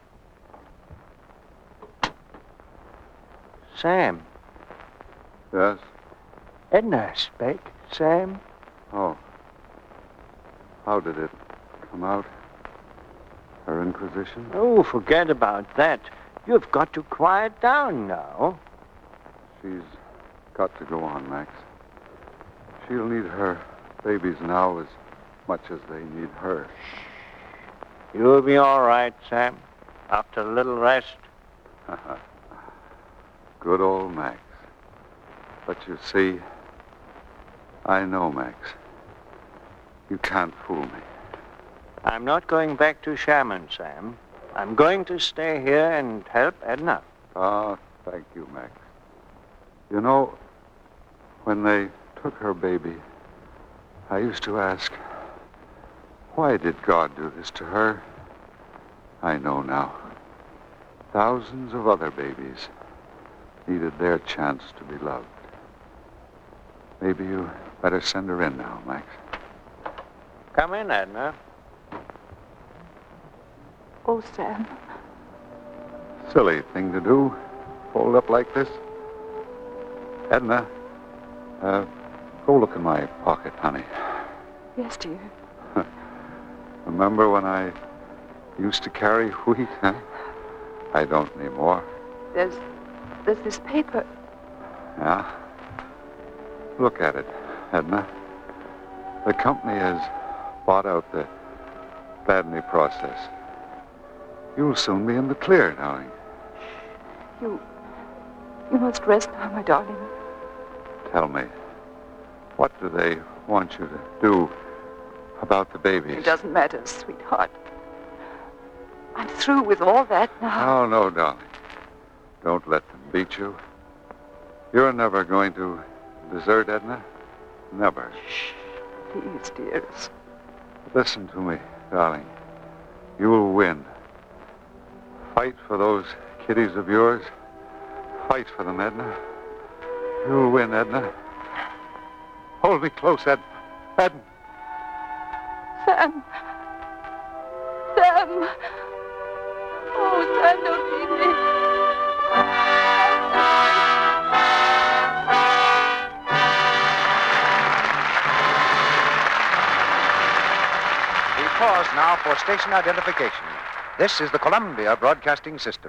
Sam.
Yes?
Edna's back, Sam.
Oh. How did it come out? Her inquisition?
Oh, forget about that. You've got to quiet down now.
She's got to go on, Max. She'll need her babies now as much as they need her.
You'll be all right, Sam. After a little rest.
Good old Max. But you see, I know, Max. You can't fool me.
I'm not going back to Shaman, Sam. I'm going to stay here and help Edna.
Ah, thank you, Max. You know, when they took her baby, I used to ask, why did God do this to her? I know now. Thousands of other babies needed their chance to be loved. Maybe you better send her in now, Max.
Come in, Edna.
Oh, Sam.
Silly thing to do, fold up like this. Edna, uh, go look in my pocket, honey.
Yes, dear.
Remember when I used to carry wheat, huh? I don't anymore.
There's, there's this paper.
Yeah? Look at it, Edna. The company has bought out the Gladney process. You'll soon be in the clear, darling.
You, you must rest now, my darling.
Tell me, what do they want you to do about the babies?
It doesn't matter, sweetheart. I'm through with all that now.
Oh, no, darling. Don't let them beat you. You're never going to desert Edna. Never.
Shh. Please, dearest.
Listen to me, darling. You'll win. Fight for those kiddies of yours. Fight for them, Edna. You'll win, Edna. Hold me close, Ed. Edna.
Sam. Sam. Oh, Sam, don't leave me.
We pause now for station identification. This is the Columbia Broadcasting System.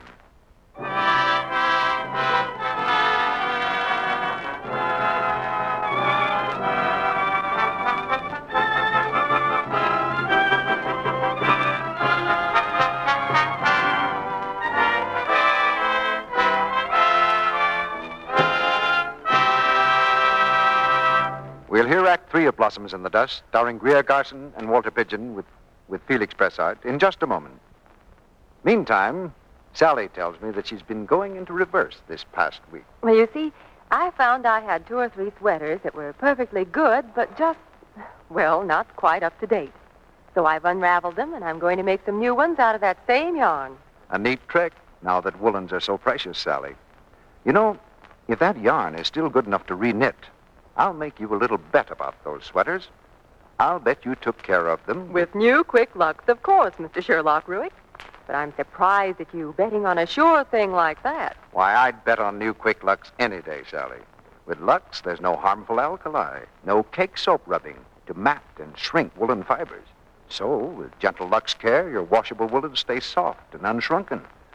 We'll hear Act Three of Blossoms in the Dust, starring Greer Garson and Walter Pidgeon with, with Felix Bressart, in just a moment. Meantime, Sally tells me that she's been going into reverse this past week.
Well, you see, I found I had two or three sweaters that were perfectly good, but just, well, not quite up to date. So I've unraveled them, and I'm going to make some new ones out of that same yarn.
A neat trick, now that woolens are so precious, Sally. You know, if that yarn is still good enough to re-knit, I'll make you a little bet about those sweaters. I'll bet you took care of them.
With new quick lucks, of course, Mister Sherlock Ruick. But I'm surprised at you betting on a sure thing like that.
Why, I'd bet on new Quick Lux any day, Sally. With Lux, there's no harmful alkali, no cake soap rubbing to mat and shrink woolen fibers. So, with gentle Lux care, your washable woolen stays soft and unshrunken,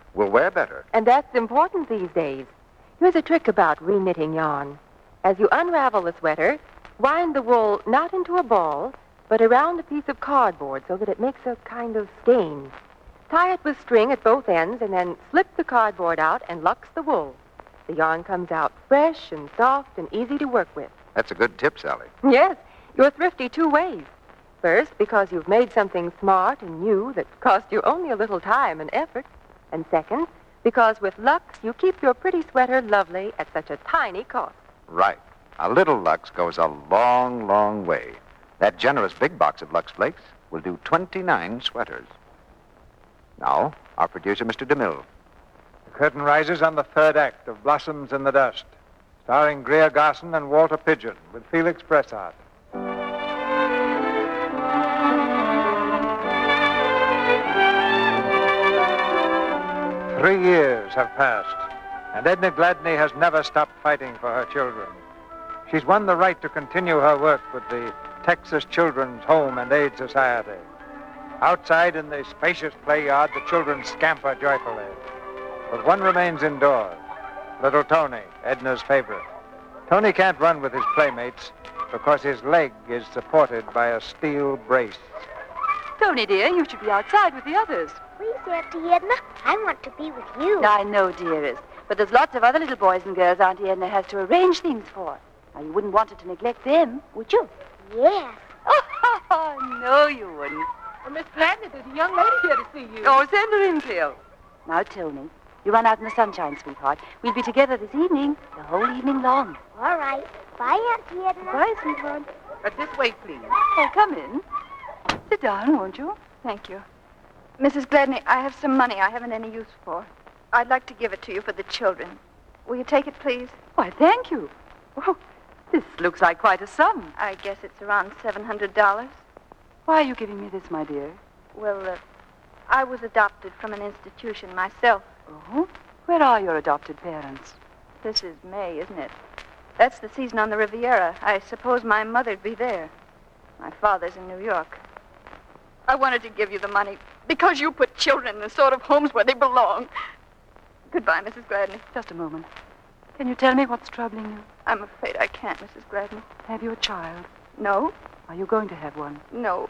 will wear better.
And that's important these days. Here's a trick about reknitting yarn. As you unravel the sweater, wind the wool not into a ball, but around a piece of cardboard so that it makes a kind of skein. Tie it with string at both ends and then slip the cardboard out and lux the wool. The yarn comes out fresh and soft and easy to work with.
That's a good tip, Sally.
Yes, you're thrifty two ways. First, because you've made something smart and new that cost you only a little time and effort. And second, because with Lux, you keep your pretty sweater lovely at such a tiny cost.
Right. A little Lux goes a long, long way. That generous big box of Lux Flakes will do twenty-nine sweaters. Now, our producer, Mister DeMille.
The curtain rises on the third act of Blossoms in the Dust, starring Greer Garson and Walter Pidgeon, with Felix Bressart. Three years have passed, and Edna Gladney has never stopped fighting for her children. She's won the right to continue her work with the Texas Children's Home and Aid Society. Outside in the spacious play yard, the children scamper joyfully. But one remains indoors, little Tony, Edna's favorite. Tony can't run with his playmates because his leg is supported by a steel brace.
Tony, dear, you should be outside with the others.
Please, Auntie Edna, I want to be with you.
I know, dearest. But there's lots of other little boys and girls Auntie Edna has to arrange things for. Now, you wouldn't want her to neglect them, would you?
Yes.
Oh, no, you wouldn't.
Well, Miss Gladney, there's a young lady here to see you.
Oh, send her in, Cleo. Now, Tony, you run out in the sunshine, sweetheart. We'll be together this evening, the whole evening long.
All right. Bye, Auntie Edna.
Bye, sweetheart.
But this way, please.
Oh, come in. Sit down, won't you?
Thank you. Missus Gladney, I have some money I haven't any use for. I'd like to give it to you for the children. Will you take it, please?
Why, thank you. Oh, this looks like quite a sum.
I guess it's around seven hundred dollars.
Why are you giving me this, my dear?
Well, uh, I was adopted from an institution myself.
Oh? Where are your adopted parents?
This is May, isn't it? That's the season on the Riviera. I suppose my mother'd be there. My father's in New York. I wanted to give you the money because you put children in the sort of homes where they belong. Goodbye, Missus Gladney.
Just a moment. Can you tell me what's troubling you?
I'm afraid I can't, Missus Gladney.
Have you a child?
No.
Are you going to have one?
No.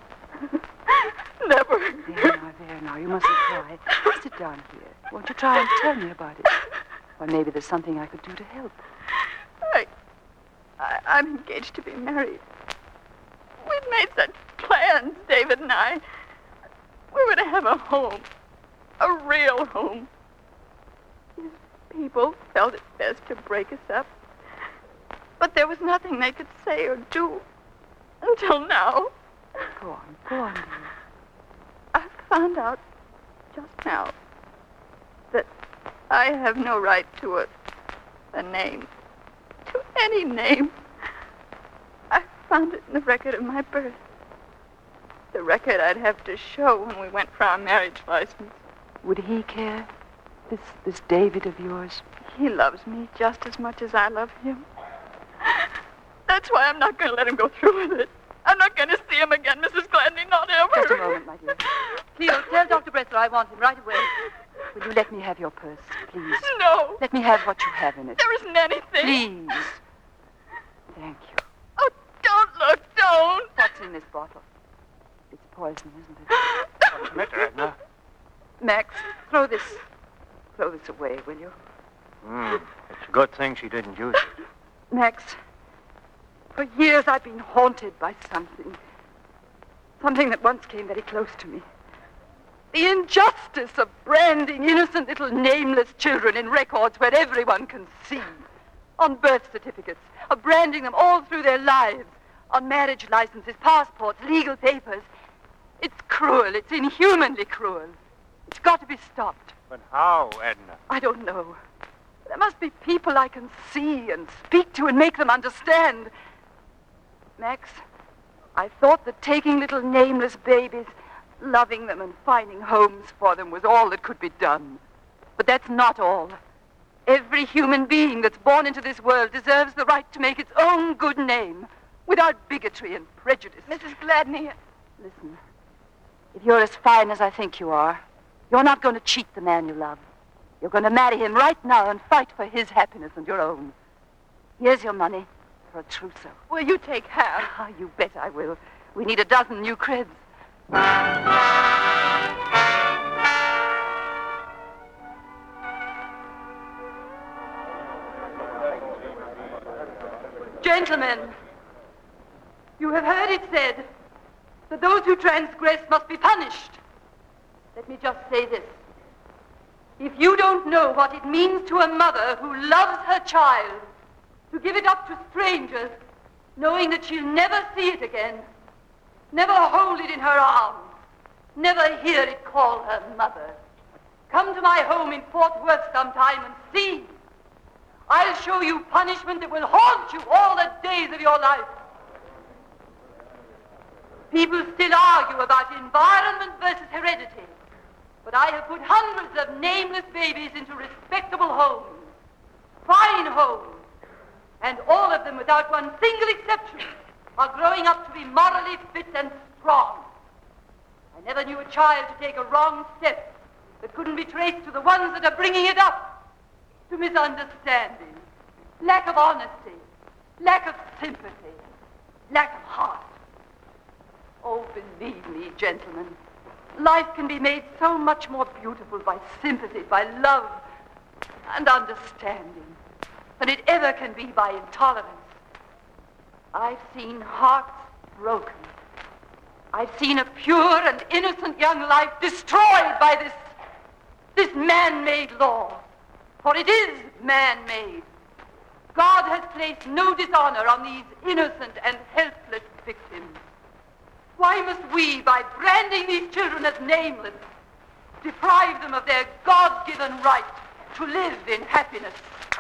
Never.
There now, there now. You mustn't cry. Sit down here. Won't you try and tell me about it? Or maybe there's something I could do to help.
I, I, I'm engaged to be married. We've made such plans, David and I. We were to have a home. A real home. These people felt it best to break us up. But there was nothing they could say or do until now.
Go on, go on, dear.
I found out just now that I have no right to a, a name. To any name. I found it in the record of my birth. The record I'd have to show when we went for our marriage license.
Would he care? This, this David of yours?
He loves me just as much as I love him. That's why I'm not going to let him go through with it. I'm not going to see him again, Missus Gladney, not ever.
Just a moment, my dear. Cleo, tell Doctor Bressler I want him right away. Will you let me have your purse, please?
No.
Let me have what you have in it.
There isn't anything.
Please. Thank you.
Oh, don't look, don't.
What's in this bottle? It's poison, isn't it?
What's the matter, Edna?
Max, throw this, throw this away, will you?
Hmm. It's a good thing she didn't use it.
Max, for years I've been haunted by something. Something that once came very close to me. The injustice of branding innocent little nameless children in records where everyone can see. On birth certificates, of branding them all through their lives. On marriage licenses, passports, legal papers. It's cruel. It's inhumanly cruel. It's got to be stopped.
But how, Edna?
I don't know. There must be people I can see and speak to and make them understand. Max, I thought that taking little nameless babies, loving them and finding homes for them was all that could be done. But that's not all. Every human being that's born into this world deserves the right to make its own good name without bigotry and prejudice.
Missus Gladney.
Listen, if you're as fine as I think you are, you're not going to cheat the man you love. You're going to marry him right now and fight for his happiness and your own. Here's your money for a trousseau.
Will you take half?
Ah, you bet I will. We need a dozen new cribs.
Gentlemen, you have heard it said that those who transgress must be punished. Let me just say this. If you don't know what it means to a mother who loves her child to give it up to strangers, knowing that she'll never see it again, never hold it in her arms, never hear it call her mother, come to my home in Fort Worth sometime and see. I'll show you punishment that will haunt you all the days of your life. People still argue about environment versus heredity, but I have put hundreds of nameless babies into respectable homes, fine homes, and all of them, without one single exception, are growing up to be morally fit and strong. I never knew a child to take a wrong step that couldn't be traced to the ones that are bringing it up, to misunderstanding, lack of honesty, lack of sympathy, lack of heart. Oh, believe me, gentlemen, life can be made so much more beautiful by sympathy, by love, and understanding than it ever can be by intolerance. I've seen hearts broken. I've seen a pure and innocent young life destroyed by this, this man-made law. For it is man-made. God has placed no dishonor on these innocent and helpless victims. Why must we, by branding these children as nameless, deprive them of their God-given right to live in happiness?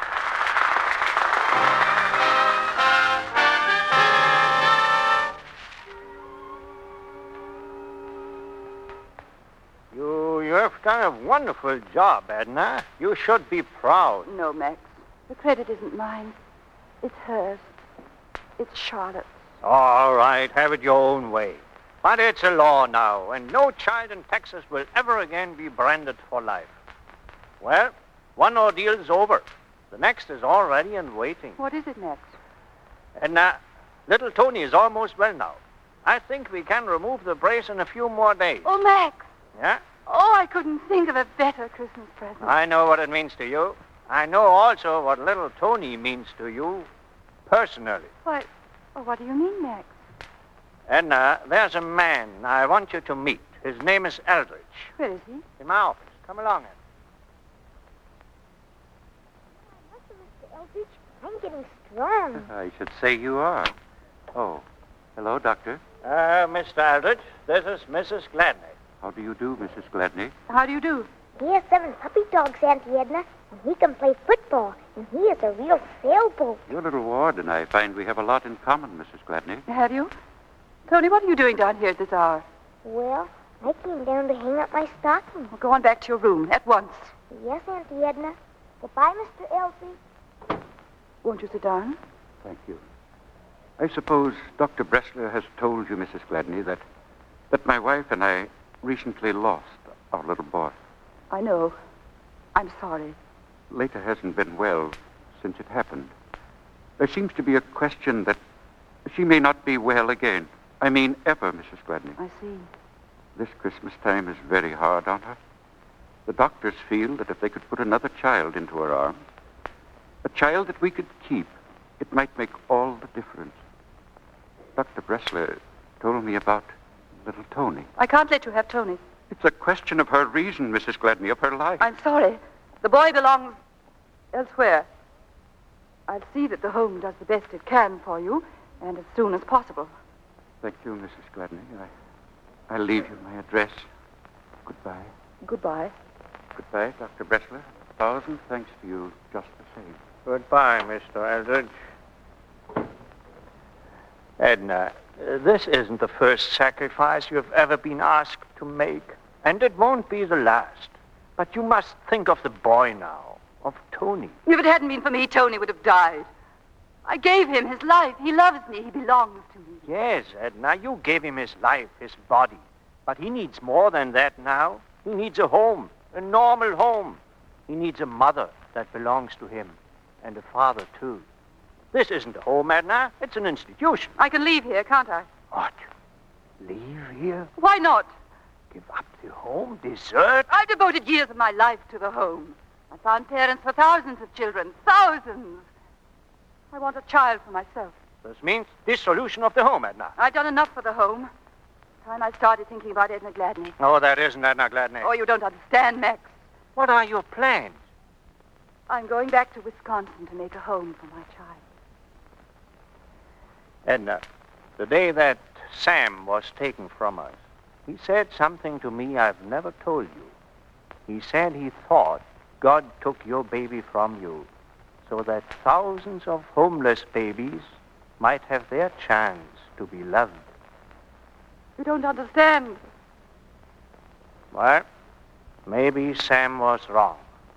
You, you have done a wonderful job, Edna. You should be proud.
No, Max. The credit isn't mine. It's hers. It's Charlotte's.
All right, have it your own way. But it's a law now, and no child in Texas will ever again be branded for life. Well, one ordeal's over. The next is already in waiting.
What is it, Max?
Edna, little Tony is almost well now. I think we can remove the brace in a few more days.
Oh, Max.
Yeah?
Oh, I couldn't think of a better Christmas present.
I know what it means to you. I know also what little Tony means to you, personally.
Why, oh, what do you mean, Max?
Edna, there's a man I want you to meet. His name is Eldridge.
Where is he?
In my office. Come along, Edna.
Mister Eldridge, I'm getting strong.
I should say you are. Oh, hello, Doctor.
Uh, Mister Eldridge, this is Missus Gladney.
How do you do, Missus Gladney?
How do you do?
He has seven puppy dogs, Auntie Edna, and he can play football, and he is a real sailboat.
Your little ward and I find we have a lot in common, Missus Gladney.
Have you? Tony, what are you doing down here at this hour?
Well, I came down to hang up my stocking.
Well, go on back to your room at once.
Yes, Auntie Edna. Goodbye, Mister Eldridge.
Won't you sit down?
Thank you. I suppose Doctor Bressler has told you, Missus Gladney, that, that my wife and I recently lost our little boy.
I know. I'm sorry.
Leta hasn't been well since it happened. There seems to be a question that she may not be well again. I mean, ever, Missus Gladney.
I see.
This Christmas time is very hard on her. The doctors feel that if they could put another child into her arms, a child that we could keep, it might make all the difference. Doctor Bressler told me about little Tony.
I can't let you have Tony.
It's a question of her reason, Missus Gladney, of her life.
I'm sorry. The boy belongs elsewhere. I'll see that the home does the best it can for you, and as soon as possible.
Thank you, Missus Gladney. I, I'll leave you my address. Goodbye.
Goodbye.
Goodbye, Doctor Bressler. A thousand thanks to you just the same.
Goodbye, Mister Eldridge. Edna, uh, this isn't the first sacrifice you've ever been asked to make, and it won't be the last. But you must think of the boy now, of Tony.
If it hadn't been for me, Tony would have died. I gave him his life. He loves me. He belongs to me.
Yes, Edna, you gave him his life, his body. But he needs more than that now. He needs a home, a normal home. He needs a mother that belongs to him, and a father, too. This isn't a home, Edna. It's an institution.
I can leave here, can't I?
What? Leave here?
Why not?
Give up the home? Desert?
I've devoted years of my life to the home. I found parents for thousands of children. Thousands! I want a child for myself.
This means dissolution of the home, Edna.
I've done enough for the home. The time I started thinking about Edna Gladney.
Oh, that isn't Edna Gladney.
Oh, you don't understand, Max.
What are your plans?
I'm going back to Wisconsin to make a home for my child.
Edna, the day that Sam was taken from us, he said something to me I've never told you. He said he thought God took your baby from you so that thousands of homeless babies might have their chance to be loved.
You don't understand.
Well, maybe Sam was wrong.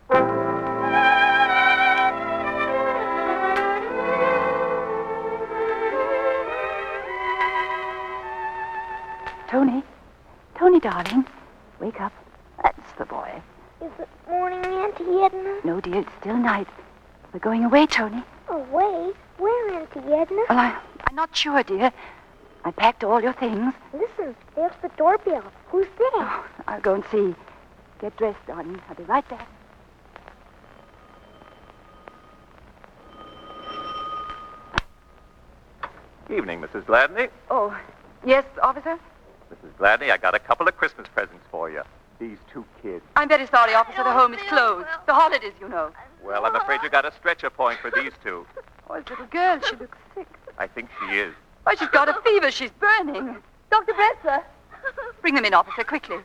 Tony, Tony, darling, wake up. That's the boy.
Is it morning, Auntie Edna?
No, dear, it's still night. We're going away, Tony.
Away? Where, Auntie Edna?
Well, I, I'm not sure, dear. I packed all your things.
Listen, there's the doorbell. Who's there?
Oh, I'll go and see. Get dressed, darling. I'll be right back.
Evening, Missus Gladney.
Oh, yes, officer?
Missus Gladney, I got a couple of Christmas presents for you. These two kids.
I'm very sorry, officer. The home is closed. The holidays, you know.
Well, I'm afraid you got a stretcher point for these two.
Oh, this little girl, she looks sick.
I think she is.
Why, she's got a fever. She's burning. Doctor Bressler. Bring them in, officer, quickly.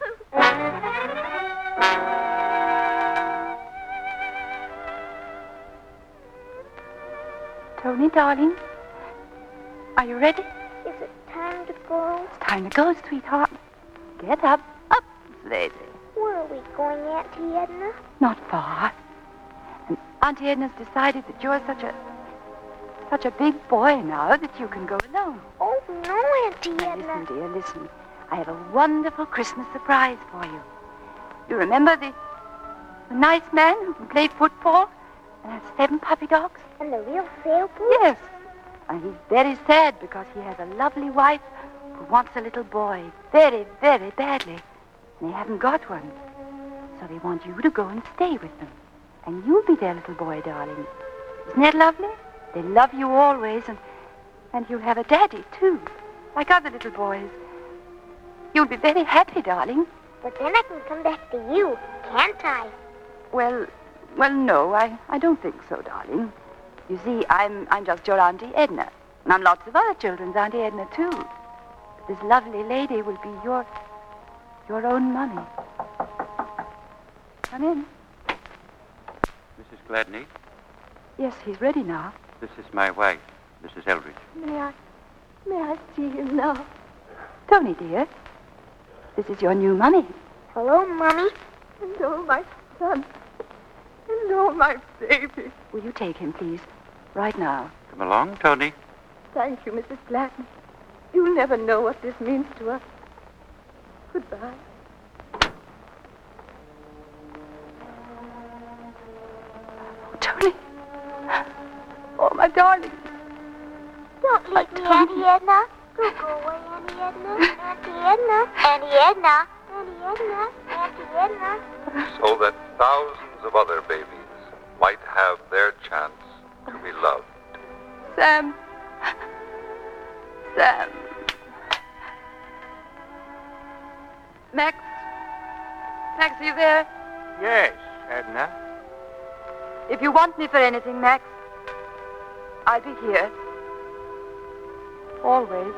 Tony, darling, are you ready?
Is it time to go?
It's time to go, sweetheart. Get up. Up, lazy.
Where are we going, Auntie Edna?
Not far. And Auntie Edna's decided that you're such a... such a big boy now that you can go alone.
Oh, no, Auntie
Now,
Edna.
listen, dear, listen. I have a wonderful Christmas surprise for you. You remember the, the nice man who can play football and has seven puppy dogs?
And the real sailboat?
Yes. And he's very sad because he has a lovely wife who wants a little boy very, very badly. And they haven't got one. So they want you to go and stay with them. And you'll be their little boy, darling. Isn't that lovely? They love you always, and, and you'll have a daddy, too, like other little boys. You'll be very happy, darling.
But then I can come back to you, can't I?
Well, well, no, I, I don't think so, darling. You see, I'm I'm just your Auntie Edna. And I'm lots of other children's Auntie Edna, too. But this lovely lady will be your, your own mummy. Come in.
Missus Gladney,
Yes, he's ready now.
this is my wife, Missus Eldridge.
May I, may I see him now? Tony, dear, this is your new mummy.
Hello, Mummy.
And oh, my son. And oh, my baby.
Will you take him, please? Right now.
Come along, Tony.
Thank you, Missus Gladney. You'll never know what this means to us. Goodbye.
Tony. Oh, my darling.
Don't leave me, Auntie Edna. Don't go away, Auntie Edna. Auntie Edna. Auntie Edna. Auntie Edna. Auntie Edna.
So that thousands of other babies might have their chance to be loved.
Sam. Sam. Max. Max, are you there?
Yes, Edna.
If you want me for anything, Max, I'll be here. Always.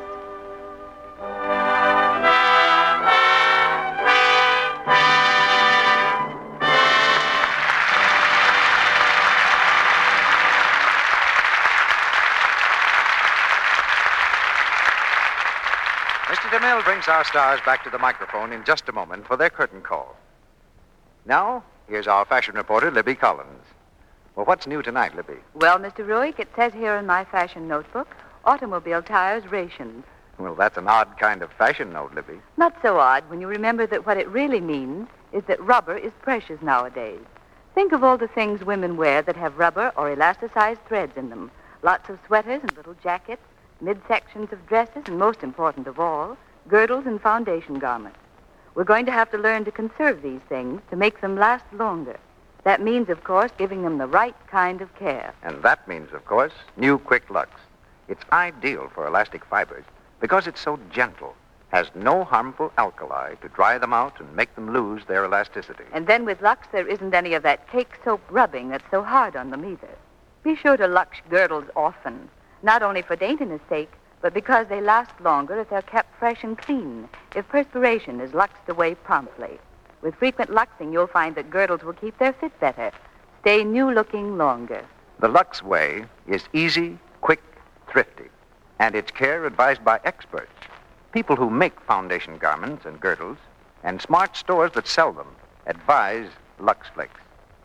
Mister DeMille brings our stars back to the microphone in just a moment for their curtain call. Now, here's our fashion reporter, Libby Collins. Well, what's new tonight, Libby?
Well, Mister Ruick, it says here in my fashion notebook, automobile tires rationed.
Well, that's an odd kind of fashion note, Libby.
Not so odd when you remember that what it really means is that rubber is precious nowadays.
Think of all the things women wear that have rubber or elasticized threads in them. Lots of sweaters and little jackets, midsections of dresses, and most important of all, girdles and foundation garments. We're going to have to learn to conserve these things to make them last longer. That means, of course, giving them the right kind of care.
And that means, of course, new Quick Lux. It's ideal for elastic fibers because it's so gentle, has no harmful alkali to dry them out and make them lose their elasticity.
And then with Lux, there isn't any of that cake soap rubbing that's so hard on them either. Be sure to Lux girdles often, not only for daintiness' sake, but because they last longer if they're kept fresh and clean, if perspiration is luxed away promptly. With frequent luxing, you'll find that girdles will keep their fit better, stay new-looking longer.
The Lux way is easy, quick, thrifty, and it's care advised by experts, people who make foundation garments and girdles, and smart stores that sell them advise Lux Flakes.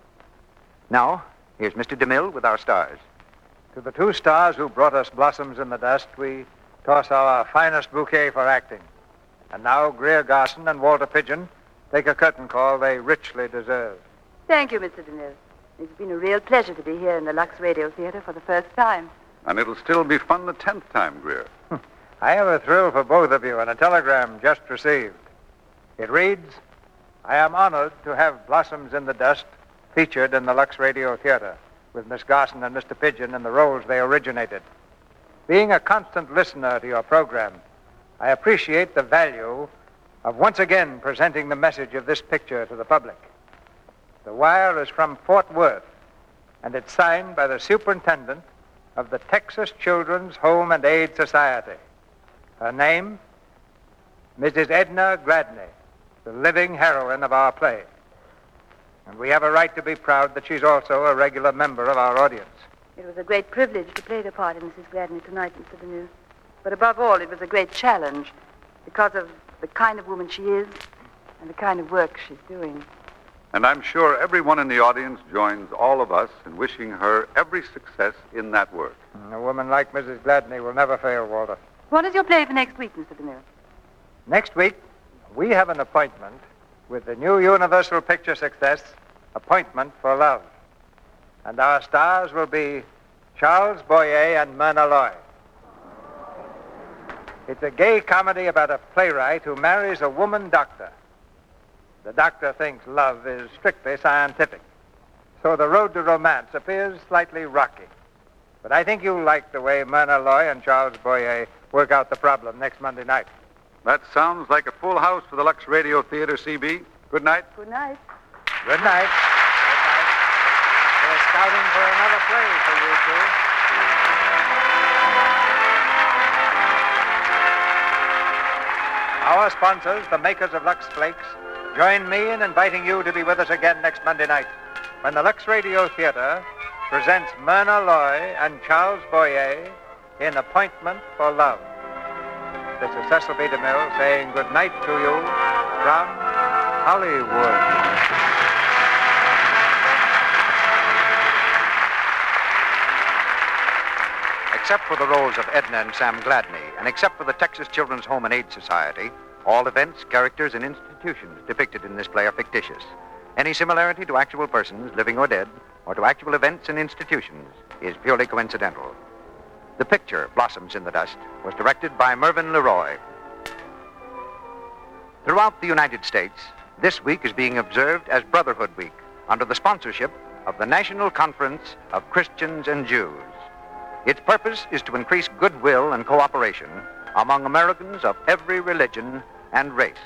Now, here's Mister DeMille with our stars.
To the two stars who brought us Blossoms in the Dust, we toss our finest bouquet for acting. And now Greer Garson and Walter Pidgeon take a curtain call they richly deserve.
Thank you, Mister DeMille. It's been a real pleasure to be here in the Lux Radio Theater for the first time.
And it'll still be fun the tenth time, Greer.
I have a thrill for both of you and a telegram just received. It reads, I am honored to have Blossoms in the Dust featured in the Lux Radio Theater, with Miss Garson and Mister Pidgeon in the roles they originated. Being a constant listener to your program, I appreciate the value of once again presenting the message of this picture to the public. The wire is from Fort Worth, and it's signed by the superintendent of the Texas Children's Home and Aid Society. Her name, Missus Edna Gladney, the living heroine of our play. And we have a right to be proud that she's also a regular member of our audience.
It was a great privilege to play the part of Missus Gladney tonight, Mister DeMille. But above all, it was a great challenge because of the kind of woman she is and the kind of work she's doing.
And I'm sure everyone in the audience joins all of us in wishing her every success in that work.
A woman like Missus Gladney will never fail, Walter.
What is your play for next week, Mister DeMille?
Next week, we have an appointment with the new Universal Picture success, Appointment for Love. And our stars will be Charles Boyer and Myrna Loy. It's a gay comedy about a playwright who marries a woman doctor. The doctor thinks love is strictly scientific, so the road to romance appears slightly rocky. But I think you'll like the way Myrna Loy and Charles Boyer work out the problem next Monday night.
That sounds like a full house for the Lux Radio Theater, C B. Good night.
Good night.
Good night. Good night. We're scouting for another play for you two. Our sponsors, the makers of Lux Flakes, join me in inviting you to be with us again next Monday night when the Lux Radio Theater presents Myrna Loy and Charles Boyer in Appointment for Love. This is Cecil B. DeMille saying good night to you from Hollywood.
Except for the roles of Edna and Sam Gladney, and except for the Texas Children's Home and Aid Society, all events, characters, and institutions depicted in this play are fictitious. Any similarity to actual persons, living or dead, or to actual events and institutions is purely coincidental. The picture, Blossoms in the Dust, was directed by Mervyn LeRoy. Throughout the United States, this week is being observed as Brotherhood Week under the sponsorship of the National Conference of Christians and Jews. Its purpose is to increase goodwill and cooperation among Americans of every religion and race.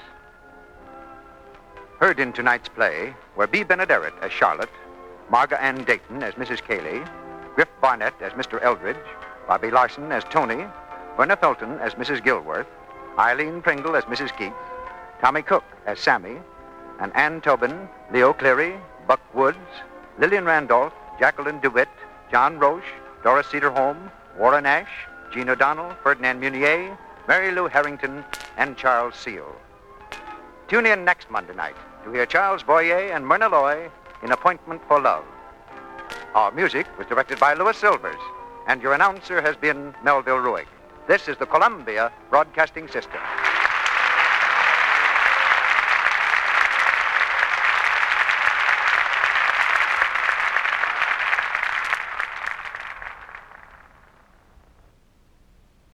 Heard in tonight's play were Bea Benaderet as Charlotte, Marga Ann Dayton as Missus Cayley, Griff Barnett as Mister Eldridge, Bobby Larson as Tony, Verna Felton as Missus Gilworth, Eileen Pringle as Missus Keats, Tommy Cook as Sammy, and Ann Tobin, Leo Cleary, Buck Woods, Lillian Randolph, Jacqueline DeWitt, John Roche, Doris Cederholm, Warren Ash, Jean O'Donnell, Ferdinand Munier, Mary Lou Harrington, and Charles Seal. Tune in next Monday night to hear Charles Boyer and Myrna Loy in Appointment for Love. Our music was directed by Louis Silvers, and your announcer has been Melville Ruick. This is the Columbia Broadcasting System.